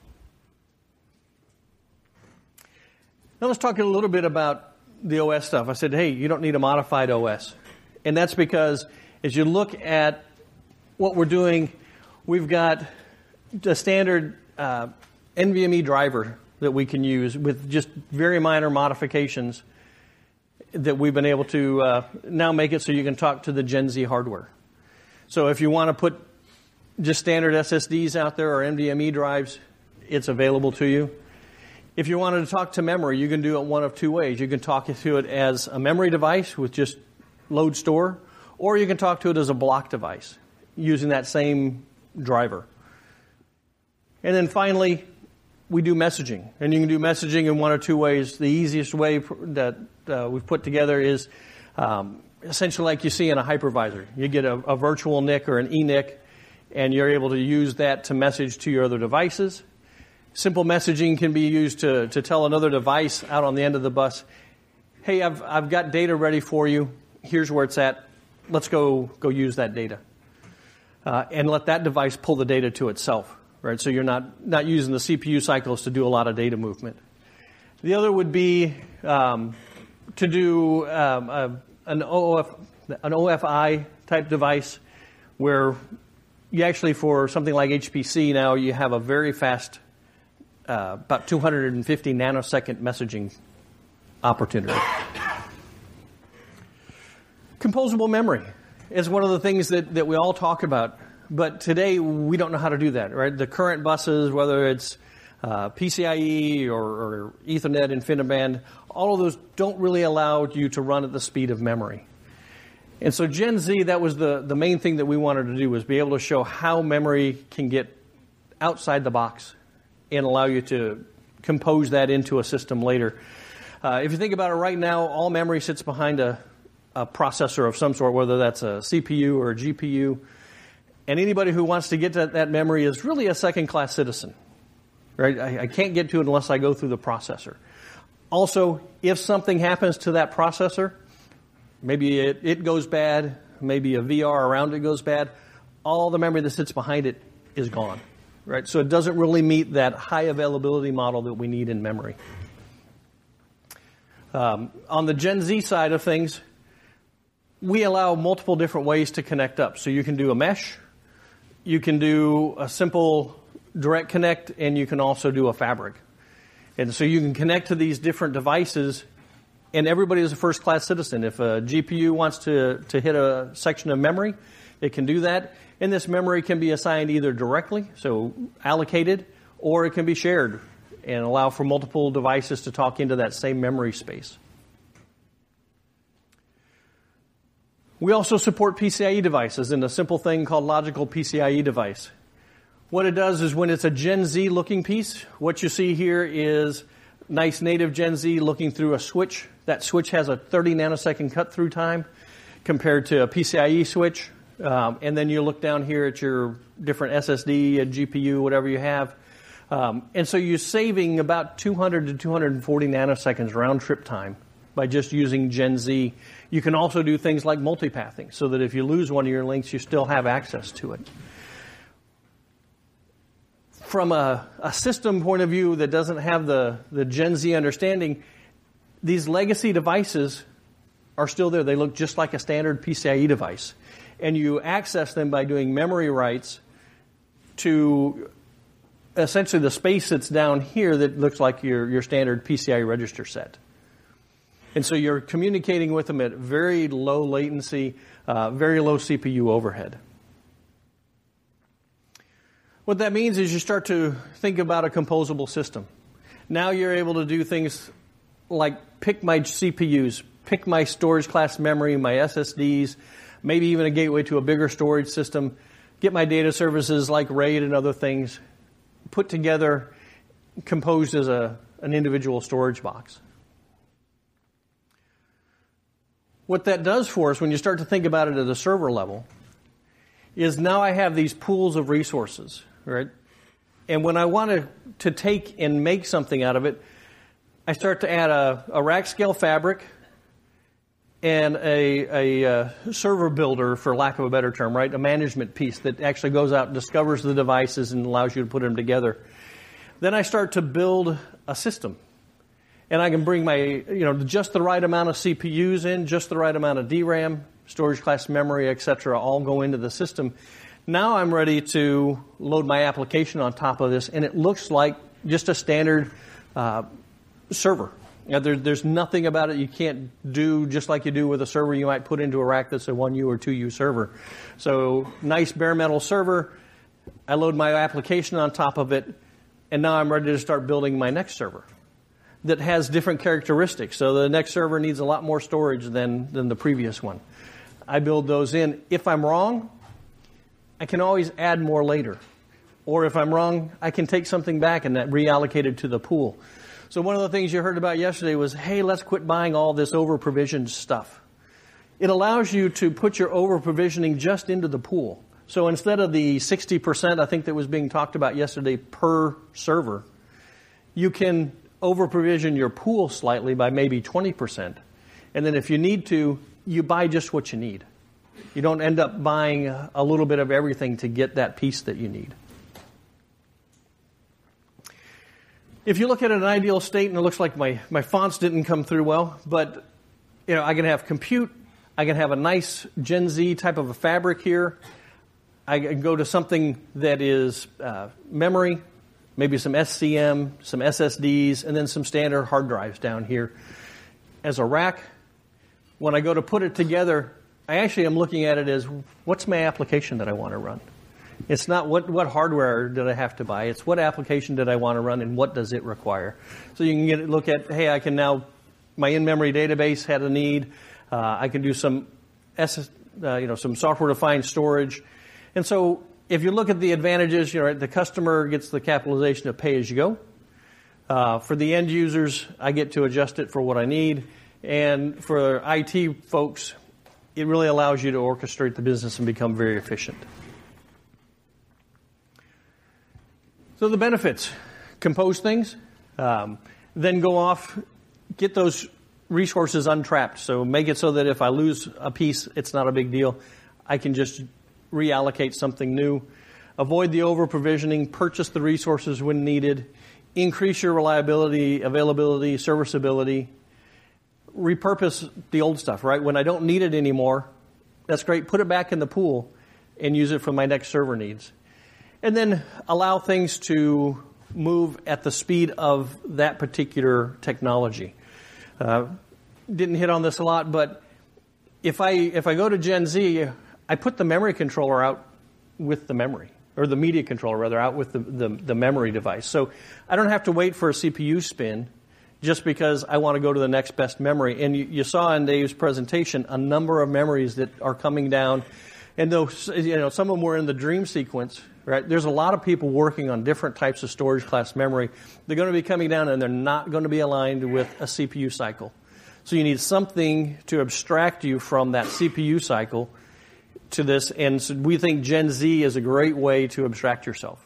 [SPEAKER 3] Now let's talk a little bit about the O S stuff. I said, hey, you don't need a modified O S. And that's because as you look at what we're doing, we've got a standard uh, NVMe driver that we can use with just very minor modifications that we've been able to uh, now make it so you can talk to the Gen Z hardware. So if you want to put just standard S S Ds out there or NVMe drives, it's available to you. If you wanted to talk to memory, you can do it one of two ways. You can talk to it as a memory device with just load store, or you can talk to it as a block device using that same driver. And then finally, we do messaging. And you can do messaging in one or two ways. The easiest way that uh, we've put together is um, essentially like you see in a hypervisor. You get a, a virtual N I C or an E N I C, and you're able to use that to message to your other devices. Simple messaging can be used to, to tell another device out on the end of the bus, hey, I've, I've got data ready for you. Here's where it's at. Let's go, go use that data. Uh, and let that device pull the data to itself. Right, so you're not, not using the C P U cycles to do a lot of data movement. The other would be um, to do um, a, an, O F, an O F I type device where you actually, for something like H P C now, you have a very fast, uh, about two hundred fifty nanosecond messaging opportunity. Composable memory is one of the things that, that we all talk about. But today, we don't know how to do that, right? The current buses, whether it's uh, P C I E or, or Ethernet, InfiniBand, all of those don't really allow you to run at the speed of memory. And so Gen Z, that was the, the main thing that we wanted to do, was be able to show how memory can get outside the box and allow you to compose that into a system later. Uh, if you think about it right now, all memory sits behind a, a processor of some sort, whether that's a C P U or a G P U. And anybody who wants to get to that memory is really a second-class citizen, right? I, I can't get to it unless I go through the processor. Also, if something happens to that processor, maybe it, it goes bad, maybe a V R around it goes bad, all the memory that sits behind it is gone, right? So it doesn't really meet that high availability model that we need in memory. Um, on the Gen Z side of things, we allow multiple different ways to connect up. So you can do a mesh, you can do a simple direct connect, and you can also do a fabric. And so you can connect to these different devices, and everybody is a first-class citizen. If a G P U wants to, to hit a section of memory, it can do that. And this memory can be assigned either directly, so allocated, or it can be shared and allow for multiple devices to talk into that same memory space. We also support P C I E devices in a simple thing called logical P C I E device. What it does is when it's a Gen Z looking piece, what you see here is nice native Gen Z looking through a switch. That switch has a thirty nanosecond cut through time compared to a P C I E switch. Um, and then you look down here at your different S S D, a G P U, whatever you have. Um, and so you're saving about two hundred to two hundred forty nanoseconds round trip time by just using Gen Z. You can also do things like multipathing so that if you lose one of your links, you still have access to it. from a, a system point of view that doesn't have the, the Gen Z understanding, these legacy devices are still there. They look just like a standard P C I E device. And you access them by doing memory writes to essentially the space that's down here that looks like your, your standard P C I E register set. And so you're communicating with them at very low latency, uh, very low C P U overhead. What that means is you start to think about a composable system. Now you're able to do things like pick my C P Us, pick my storage class memory, my S S Ds, maybe even a gateway to a bigger storage system, get my data services like RAID and other things put together, composed as a, an individual storage box. What that does for us when you start to think about it at a server level is now I have these pools of resources, right? And when I want to, to take and make something out of it, I start to add a, a rack scale fabric and a, a, uh, server builder, for lack of a better term, right? A management piece that actually goes out and discovers the devices and allows you to put them together. Then I start to build a system. And I can bring my, you know, just the right amount of C P Us in, just the right amount of D RAM, storage class memory, et cetera, all go into the system. Now I'm ready to load my application on top of this, and it looks like just a standard uh, server. You know, there, there's nothing about it you can't do just like you do with a server you might put into a rack that's a one U or two U server. So nice bare metal server. I load my application on top of it, and now I'm ready to start building my next server that has different characteristics. So the next server needs a lot more storage than, than the previous one. I build those in. If I'm wrong, I can always add more later. Or if I'm wrong, I can take something back and that reallocate it to the pool. So one of the things you heard about yesterday was, hey, let's quit buying all this over-provisioned stuff. It allows you to put your over-provisioning just into the pool. So instead of the sixty percent, I think that was being talked about yesterday per server, you can over-provision your pool slightly by maybe twenty percent. And then if you need to, you buy just what you need. You don't end up buying a little bit of everything to get that piece that you need. If you look at an ideal state, and it looks like my, my fonts didn't come through well, but you know, I can have compute, I can have a nice Gen Z type of a fabric here. I can go to something that is uh, memory, maybe some S C M, some S S Ds, and then some standard hard drives down here. As a rack, when I go to put it together, I actually am looking at it as, what's my application that I want to run? It's not what, what hardware did I have to buy. It's what application did I want to run and what does it require. So you can get look at, hey, I can now, my in-memory database had a need. Uh, I can do some, S, uh, you know, some software-defined storage. And so if you look at the advantages, you know, the customer gets the capitalization of pay-as-you-go. Uh, for the end users, I get to adjust it for what I need. And for I T folks, it really allows you to orchestrate the business and become very efficient. So the benefits, compose things, um, then go off, get those resources untrapped. So make it so that if I lose a piece, it's not a big deal. I can just reallocate something new. Avoid the over-provisioning, purchase the resources when needed, increase your reliability, availability, serviceability, repurpose the old stuff, right? When I don't need it anymore, that's great. Put it back in the pool and use it for my next server needs. And then allow things to move at the speed of that particular technology. Uh, didn't hit on this a lot, but if I if I go to Gen Z, I put the memory controller out with the memory, or the media controller rather, out with the, the, the memory device. So I don't have to wait for a C P U spin just because I want to go to the next best memory. And you, you saw in Dave's presentation a number of memories that are coming down. And those, you know, some of them were in the dream sequence, right? There's a lot of people working on different types of storage class memory. They're going to be coming down and they're not going to be aligned with a C P U cycle. So you need something to abstract you from that C P U cycle to this. And so we think Gen Z is a great way to abstract yourself.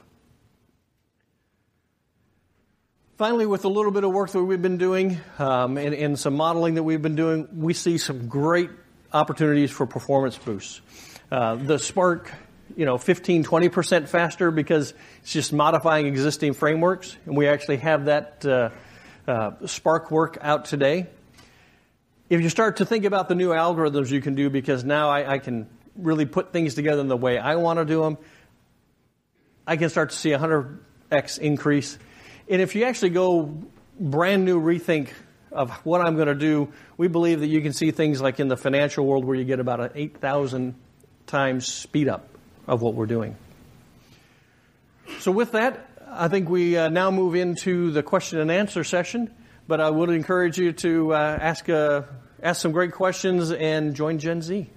[SPEAKER 3] Finally, with a little bit of work that we've been doing um, and, and some modeling that we've been doing, we see some great opportunities for performance boosts. Uh, the Spark you know, fifteen, twenty percent faster because it's just modifying existing frameworks. And we actually have that uh, uh, Spark work out today. If you start to think about the new algorithms you can do, because now I, I can really put things together in the way I want to do them, I can start to see a one hundred x increase. And if you actually go brand new rethink of what I'm going to do, we believe that you can see things like in the financial world where you get about an eight thousand times speed up of what we're doing. So with that, I think we uh, now move into the question and answer session. But I would encourage you to uh, ask uh, ask some great questions and join Gen Z.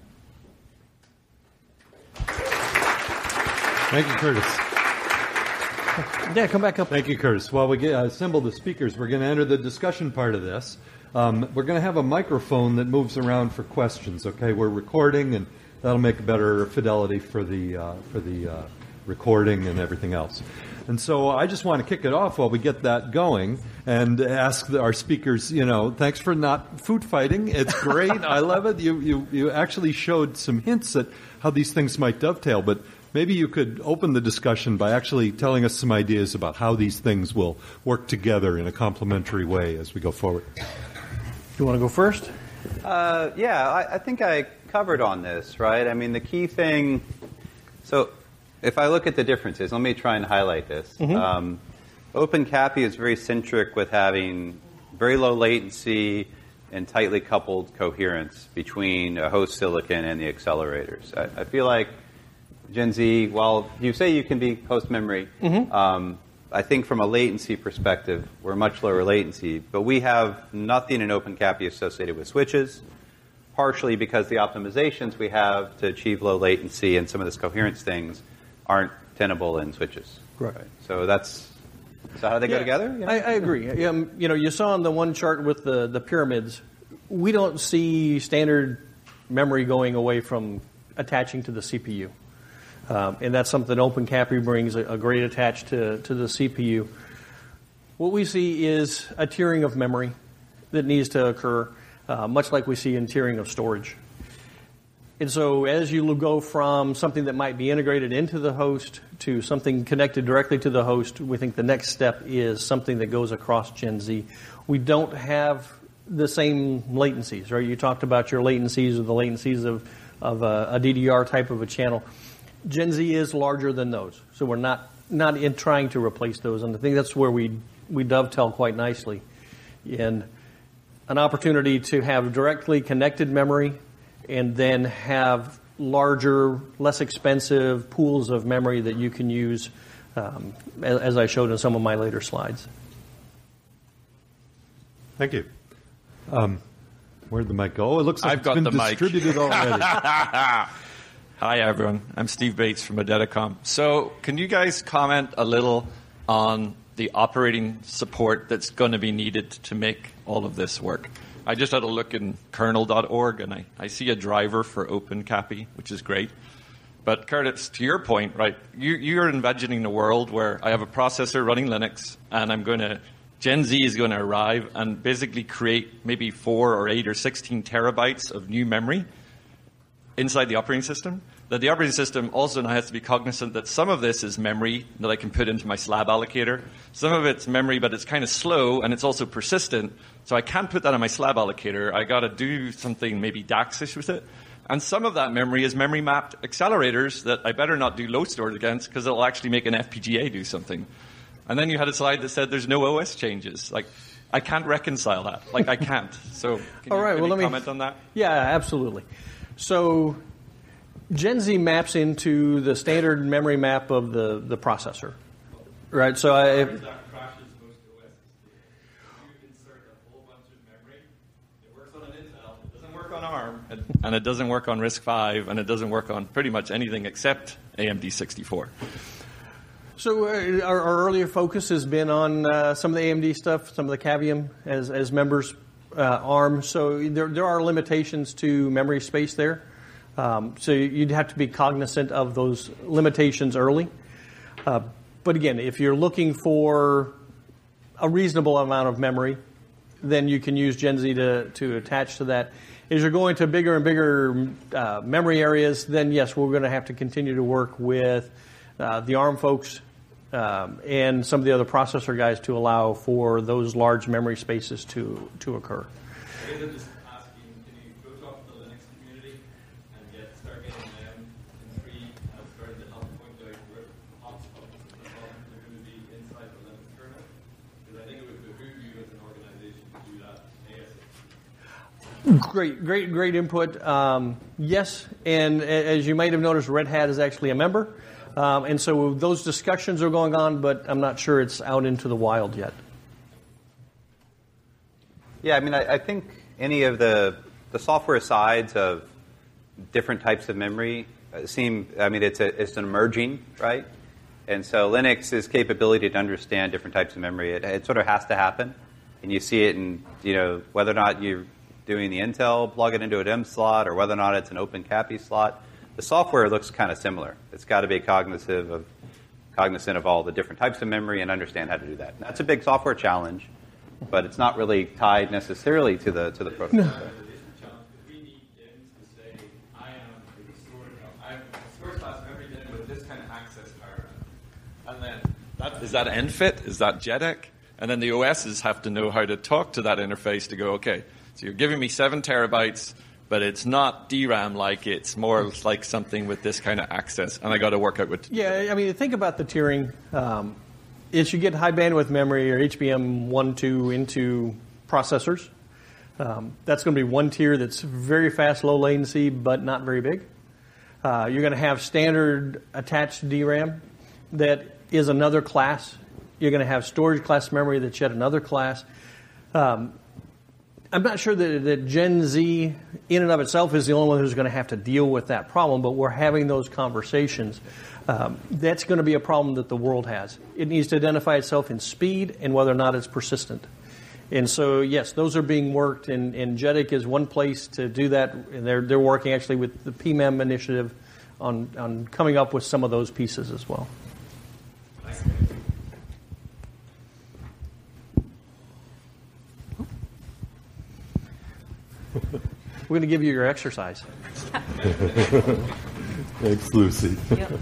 [SPEAKER 4] Thank you, Curtis.
[SPEAKER 3] Yeah, come back up.
[SPEAKER 4] Thank you, Curtis. While we get, uh, assemble the speakers, we're going to enter the discussion part of this. Um, we're going to have a microphone that moves around for questions. Okay, we're recording, and that'll make a better fidelity for the uh, for the uh, recording and everything else. And so I just want to kick it off while we get that going and ask the, our speakers, you know, thanks for not food fighting. It's great. I love it. You, you, you actually showed some hints at how these things might dovetail, but maybe you could open the discussion by actually telling us some ideas about how these things will work together in a complementary way as we go forward.
[SPEAKER 3] You want to go first?
[SPEAKER 2] Uh, yeah, I, I think I covered on this, right? I mean, the key thing, so if I look at the differences, let me try and highlight this. Mm-hmm. Um, OpenCAPI is very centric with having very low latency and tightly coupled coherence between a host silicon and the accelerators. I, I feel like Gen Z, while you say you can be host memory, mm-hmm. um, I think from a latency perspective, we're much lower latency, but we have nothing in OpenCAPI associated with switches, partially because the optimizations we have to achieve low latency and some of this coherence things aren't tenable in switches.
[SPEAKER 3] Right.
[SPEAKER 2] right. So that's so how do they
[SPEAKER 3] yeah,
[SPEAKER 2] go together? You know?
[SPEAKER 3] I, I agree. Um, you know, you saw on the one chart with the, the pyramids, we don't see standard memory going away from attaching to the C P U. Um, and that's something OpenCAPI brings, a, a great attach to, to the C P U. What we see is a tiering of memory that needs to occur, uh, much like we see in tiering of storage. And so as you go from something that might be integrated into the host to something connected directly to the host, we think the next step is something that goes across Gen Z. We don't have the same latencies, right? You talked about your latencies or the latencies of, of a, a D D R type of a channel. Gen Z is larger than those, so we're not not in trying to replace those, and I think that's where we we dovetail quite nicely in an opportunity to have directly connected memory and then have larger, less expensive pools of memory that you can use, um, as, as I showed in some of my later slides.
[SPEAKER 4] Thank you. Um, where'd the mic go? It looks like
[SPEAKER 5] I've
[SPEAKER 4] it's
[SPEAKER 5] got
[SPEAKER 4] been
[SPEAKER 5] the mic.
[SPEAKER 4] distributed already.
[SPEAKER 5] Hi, everyone. I'm Steve Bates from Adedicom. So can you guys comment a little on the operating support that's going to be needed to make all of this work? I just had a look in kernel dot org, and I, I see a driver for OpenCAPI, which is great. But Curtis, to your point, right, you, you're envisioning a world where I have a processor running Linux, and I'm going to, Gen Z is going to arrive and basically create maybe four or eight or sixteen terabytes of new memory inside the operating system. That the operating system also now has to be cognizant that some of this is memory that I can put into my slab allocator. Some of it's memory, but it's kind of slow, and it's also persistent. So I can't put that on my slab allocator. I got to do something maybe DAX-ish with it. And some of that memory is memory-mapped accelerators that I better not do load storage against because it'll actually make an F P G A do something. And then you had a slide that said there's no O S changes. Like, I can't reconcile that. Like, I can't. So can
[SPEAKER 3] All
[SPEAKER 5] you
[SPEAKER 3] right, well, let me
[SPEAKER 5] comment on that?
[SPEAKER 3] Yeah, absolutely. So Gen Z maps into the standard memory map of the, the processor, right? So I, if,
[SPEAKER 5] that crashes most O Ss. You insert a whole bunch of memory. It works on an Intel. It doesn't work on ARM, and, and it doesn't work on RISC five, and it doesn't work on pretty much anything except A M D sixty-four.
[SPEAKER 3] So uh, our, our earlier focus has been on uh, some of the A M D stuff, some of the Cavium as as members, uh, ARM. So there there are limitations to memory space there. Um, so you'd have to be cognizant of those limitations early. Uh, but again, if you're looking for a reasonable amount of memory, then you can use Gen Z to, to attach to that. As you're going to bigger and bigger uh, memory areas, then yes, we're going to have to continue to work with uh, the ARM folks um, and some of the other processor guys to allow for those large memory spaces to, to occur.
[SPEAKER 5] Just asking, can you go talk to the Linux community and get start getting them in three and start to help point out where hotspots and the problems are going to be inside the Linux kernel? Because I think it would behoove you as an organization to do that ASAP.
[SPEAKER 3] Great, great, great input. Um, yes, and as you might have noticed, Red Hat is actually a member. Um, and so those discussions are going on, but I'm not sure it's out into the wild yet.
[SPEAKER 2] Yeah, I mean, I, I think any of the the software sides of different types of memory seem, I mean, it's a, it's an emerging, right? And so Linux's capability to understand different types of memory, it, it sort of has to happen. And you see it in, you know, whether or not you're doing the Intel, plug it into a D I M M slot, or whether or not it's an OpenCAPI slot. The software looks kind of similar. It's got to be cognizant of, cognizant of all the different types of memory and understand how to do that. And that's a big software challenge, but it's not really tied necessarily to the to the processor. No.
[SPEAKER 5] We need D I Ms to say, I am the storage, I have a source class memory D I M with this kind of access paradigm. And then, that, is that N F I T? Is that J E D E C? And then the O Ss have to know how to talk to that interface to go, okay, so you're giving me seven terabytes, but it's not D RAM like it's more like something with this kind of access, and I got to work out what to do.
[SPEAKER 3] Yeah, I mean, think about the tiering. Um, as you get high bandwidth memory or H B M one, two into processors, um, that's going to be one tier that's very fast, low latency, but not very big. Uh, you're going to have standard attached D RAM that is another class. You're going to have storage class memory that's yet another class. Um, I'm not sure that, that Gen Z in and of itself is the only one who's going to have to deal with that problem, but we're having those conversations. Um, that's going to be a problem that the world has. It needs to identify itself in speed and whether or not it's persistent. And so, yes, those are being worked, and, and J E D E C is one place to do that. And they're, they're working actually with the P M E M initiative on, on coming up with some of those pieces as well. We're going to give you your exercise.
[SPEAKER 4] Thanks, Lucy.
[SPEAKER 6] Yep.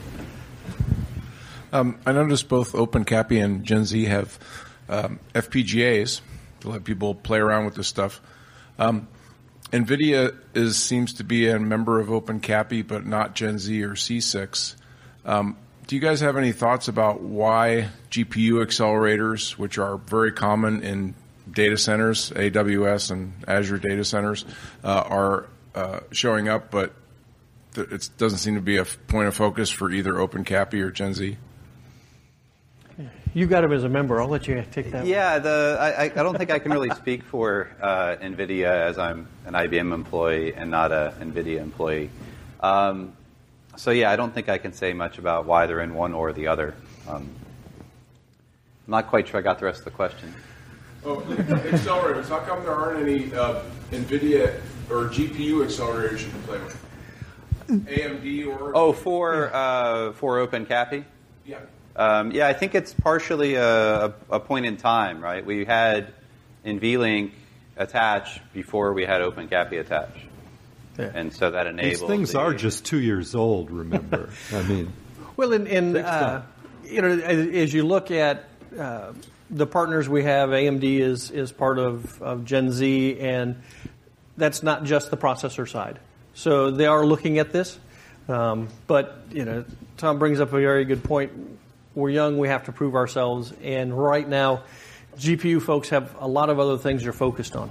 [SPEAKER 7] Um, I noticed both OpenCAPI and Gen Z have um, F P G As to let people play around with this stuff. Um, NVIDIA is seems to be a member of OpenCAPI, but not Gen Z or C six. Um, do you guys have any thoughts about why G P U accelerators, which are very common in data centers, A W S and Azure data centers, uh, are uh, showing up, but th- it doesn't seem to be a f- point of focus for either OpenCAPI or Gen Z?
[SPEAKER 3] You got him as a member. I'll let you take that.
[SPEAKER 2] Yeah, the, I, I don't think I can really speak for uh, NVIDIA, as I'm an I B M employee and not a NVIDIA employee. Um, so yeah, I don't think I can say much about why they're in one or the other. Um, I'm not quite sure I got the rest of the question.
[SPEAKER 8] Oh, accelerators. How come there aren't any uh, NVIDIA or G P U accelerators you can play with? A M D or...
[SPEAKER 2] Oh, for uh, for OpenCAPI?
[SPEAKER 8] Yeah.
[SPEAKER 2] Um, yeah, I think it's partially a, a point in time, right? We had NVLink attach before we had OpenCAPI attach. Yeah. And so that enables...
[SPEAKER 4] These things
[SPEAKER 2] the,
[SPEAKER 4] are just two years old, remember. I mean...
[SPEAKER 3] Well, and, and uh, you know, as, as you look at... Uh, the partners we have, A M D is is part of, of Gen Z, and that's not just the processor side. So they are looking at this, um, but you know, Tom brings up a very good point. We're young, we have to prove ourselves, and right now, G P U folks have a lot of other things they're focused on.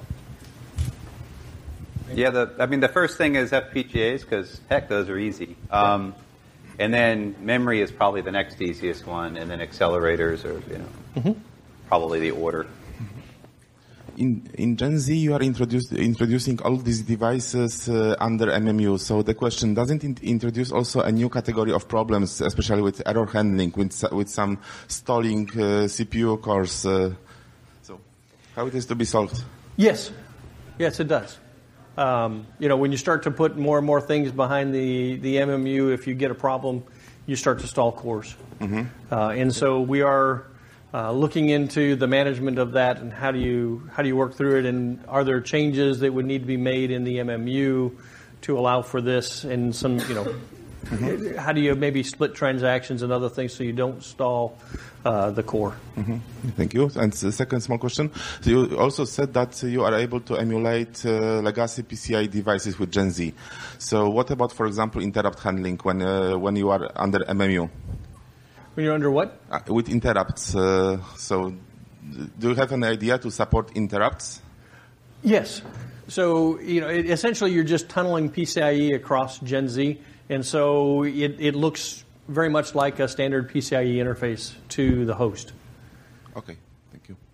[SPEAKER 2] Yeah, the I mean the first thing is F P G As because heck, those are easy. Um, and then memory is probably the next easiest one, and then accelerators are you know. Mm-hmm. Probably the order.
[SPEAKER 9] In in Gen Z, you are introduced, introducing all these devices uh, under M M U. So the question, doesn't it introduce also a new category of problems, especially with error handling, with with some stalling uh, C P U cores? Uh, so how it is to be solved?
[SPEAKER 3] Yes. Yes, it does. Um, you know, when you start to put more and more things behind the, the M M U, if you get a problem, you start to stall cores. Mm-hmm. Uh, and so we are... uh, looking into the management of that and how do you how do you work through it, and are there changes that would need to be made in the M M U to allow for this, and some, you know, mm-hmm. how do you maybe split transactions and other things so you don't stall uh, the core?
[SPEAKER 9] Mm-hmm. Thank you. And the second small question, so you also said that you are able to emulate uh, legacy P C I devices with Gen Z. So what about, for example, interrupt handling when uh, when you are under M M U?
[SPEAKER 3] When you're under what?
[SPEAKER 9] Uh, with interrupts. Uh, so do you have an idea to support interrupts?
[SPEAKER 3] Yes. So, you know, it, essentially you're just tunneling P C I E across Gen Z, and so it, it looks very much like a standard P C I E interface to the host.
[SPEAKER 9] Okay, thank you.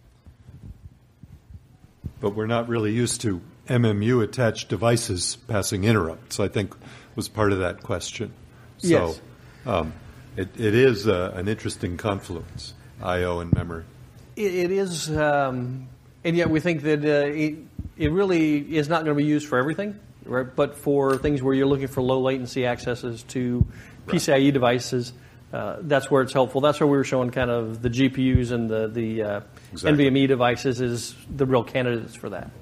[SPEAKER 4] But we're not really used to M M U-attached devices passing interrupts, I think was part of that question. So,
[SPEAKER 3] yes.
[SPEAKER 4] Um, It, it is uh, an interesting confluence, I O and memory.
[SPEAKER 3] It, it is, um, and yet we think that uh, it, it really is not going to be used for everything, right? But for things where you're looking for low latency accesses to P C I E devices, uh, that's where it's helpful. That's where we were showing kind of the G P Us and the, the uh,
[SPEAKER 4] exactly.
[SPEAKER 3] NVMe devices is the real candidates for that.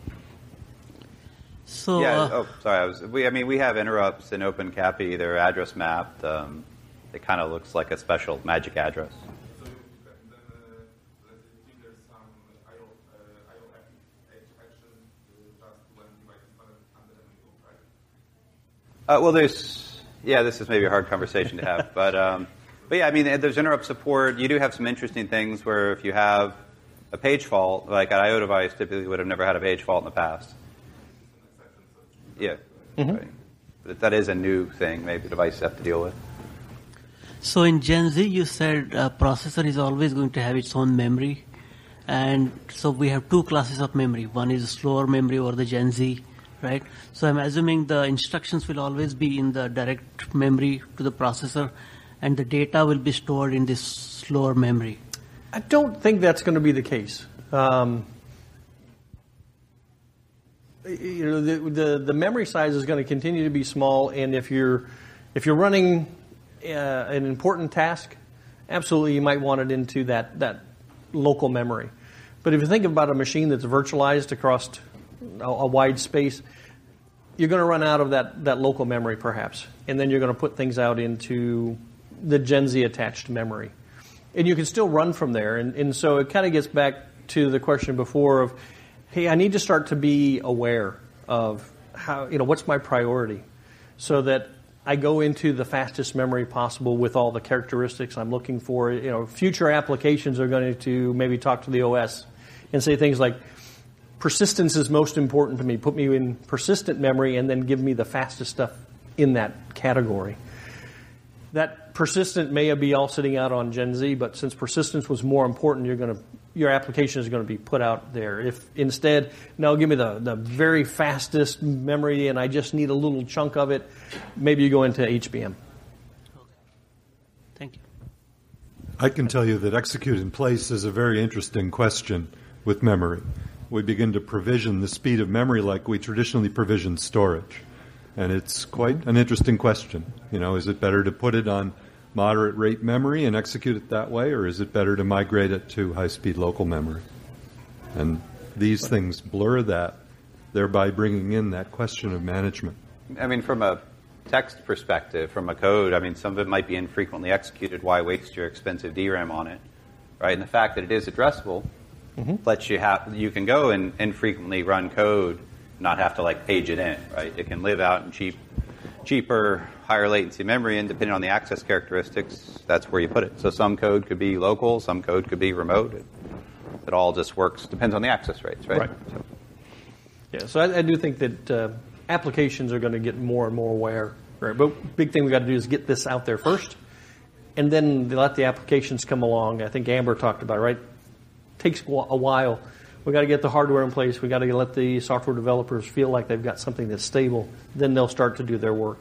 [SPEAKER 6] So,
[SPEAKER 2] yeah.
[SPEAKER 6] uh,
[SPEAKER 2] oh, sorry. I was. We. I mean, we have interrupts in OpenCAPI. They're address mapped. Um, it kind of looks like a special magic address.
[SPEAKER 9] So then, uh, there's some I O, uh, I O action just when device is under M M U, right?
[SPEAKER 2] Uh, well, there's. Yeah, this is maybe a hard conversation to have, but um, but yeah, I mean, there's interrupt support. You do have some interesting things where if you have a page fault, like an I O device typically would have never had a page fault in the past. Yeah,
[SPEAKER 3] Mm-hmm.
[SPEAKER 2] right. But that is a new thing. Maybe devices have to deal with.
[SPEAKER 6] So in Gen Z, you said a processor is always going to have its own memory. And so we have two classes of memory. One is slower memory over the Gen Z, right? So I'm assuming the instructions will always be in the direct memory to the processor, and the data will be stored in this slower memory.
[SPEAKER 3] I don't think that's going to be the case. Um, you know, the, the the memory size is going to continue to be small, and if you're if you're running uh, an important task, absolutely you might want it into that that local memory. But if you think about a machine that's virtualized across a, a wide space, you're going to run out of that that local memory perhaps, and then you're going to put things out into the Gen Z attached memory. And you can still run from there. And, and so it kind of gets back to the question before of, hey, I need to start to be aware of how, you know, what's my priority so that I go into the fastest memory possible with all the characteristics I'm looking for. You know, future applications are going to maybe talk to the O S and say things like, persistence is most important to me. Put me in persistent memory and then give me the fastest stuff in that category. That persistent may be all sitting out on Gen Z, but since persistence was more important, you're going to, your application is going to be put out there. If instead, no, give me the, the very fastest memory and I just need a little chunk of it, maybe you go into H B M.
[SPEAKER 6] Okay. Thank you.
[SPEAKER 4] I can tell you that execute in place is a very interesting question with memory. We begin to provision the speed of memory like we traditionally provision storage. And it's quite an interesting question. You know, is it better to put it on moderate rate memory and execute it that way, or is it better to migrate it to high-speed local memory? And these things blur that, thereby bringing in that question of management.
[SPEAKER 2] I mean, from a text perspective, from a code, I mean, some of it might be infrequently executed. Why waste your expensive D RAM on it, right? And the fact that it is addressable mm-hmm. lets you have, you can go and infrequently run code, not have to like page it in, right? It can live out in cheap, cheaper, higher latency memory, and depending on the access characteristics, that's where you put it. So some code could be local, some code could be remote. It, it all just works, depends on the access rates, right?
[SPEAKER 3] Right.
[SPEAKER 2] So.
[SPEAKER 3] Yeah, so I, I do think that uh, applications are going to get more and more aware, right? But big thing we got to do is get this out there first, and then let the applications come along. I think Amber talked about it, right? Takes a while. We got to get the hardware in place. We got to let the software developers feel like they've got something that's stable. Then they'll start to do their work.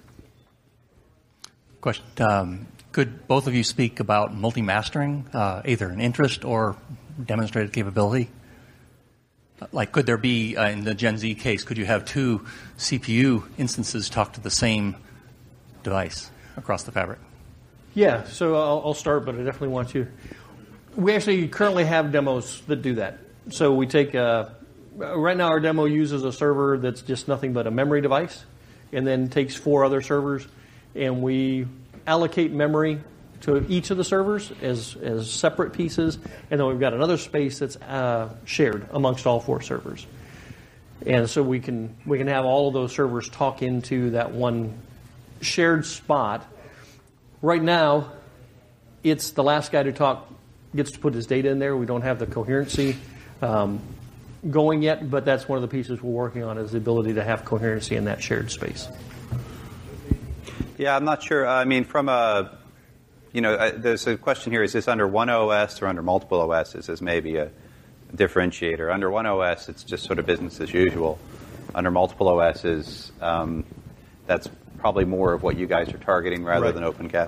[SPEAKER 10] Question: um, could both of you speak about multi-mastering, uh, either an interest or demonstrated capability? Like, could there be uh, in the Gen Z case? Could you have two C P U instances talk to the same device across the fabric?
[SPEAKER 3] Yeah. So I'll, I'll start, but I definitely want you. We actually currently have demos that do that. So we take, uh, right now our demo uses a server that's just nothing but a memory device, and then takes four other servers, and we allocate memory to each of the servers as, as separate pieces, and then we've got another space that's uh, shared amongst all four servers. And so we can we can have all of those servers talk into that one shared spot. Right now, it's the last guy to talk gets to put his data in there. We don't have the coherency um, going yet, but that's one of the pieces we're working on, is the ability to have coherency in that shared space.
[SPEAKER 2] Yeah, I'm not sure. I mean, from a, you know, uh, there's a question here, is this under one O S or under multiple O Ss is maybe a differentiator. Under one O S, it's just sort of business as usual. Under multiple O Ss, um, that's probably more of what you guys are targeting rather
[SPEAKER 3] Right.
[SPEAKER 2] than OpenCAP.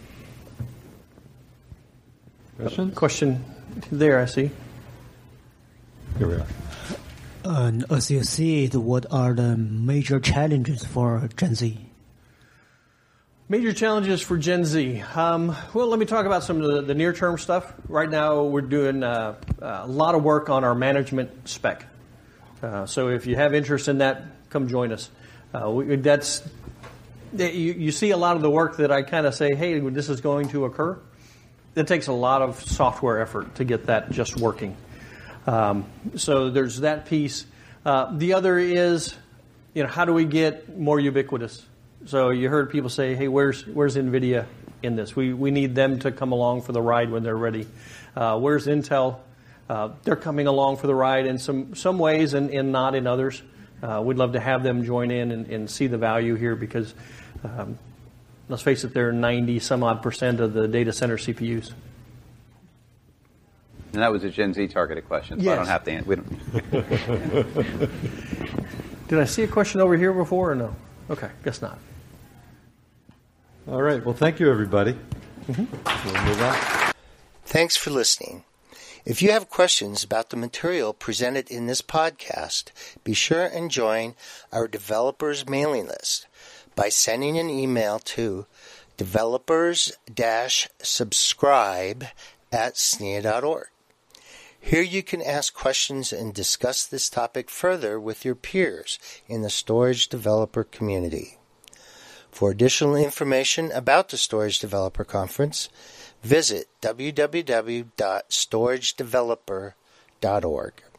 [SPEAKER 4] Questions?
[SPEAKER 3] Question there, I see.
[SPEAKER 4] Here we are.
[SPEAKER 11] And as you see it, what are the major challenges for Gen Z?
[SPEAKER 3] Major challenges for Gen Z. Um, well, let me talk about some of the, the near-term stuff. Right now, we're doing uh, a lot of work on our management spec. Uh, so if you have interest in that, come join us. Uh, we, that's you, you see a lot of the work that I kind of say, hey, this is going to occur. It takes a lot of software effort to get that just working. Um, so there's that piece. Uh, the other is, you know, how do we get more ubiquitous? So you heard people say, hey, where's where's NVIDIA in this? We we need them to come along for the ride when they're ready. Uh, where's Intel? Uh, they're coming along for the ride in some, some ways and, and not in others. Uh, we'd love to have them join in and, and see the value here because, um, let's face it, they're ninety some odd percent of the data center C P Us.
[SPEAKER 2] And that was a Gen Z targeted question, so
[SPEAKER 3] Yes.
[SPEAKER 2] I don't have to answer. We don't.
[SPEAKER 3] Did I see a question over here before or no? Okay, guess not.
[SPEAKER 4] All right. Well, thank you, everybody. Mm-hmm. We'll move on.
[SPEAKER 1] Thanks for listening. If you have questions about the material presented in this podcast, be sure and join our developers mailing list by sending an email to developers subscribe at S N I A dot org. Here you can ask questions and discuss this topic further with your peers in the storage developer community. For additional information about the Storage Developer Conference, visit w w w dot storage developer dot org.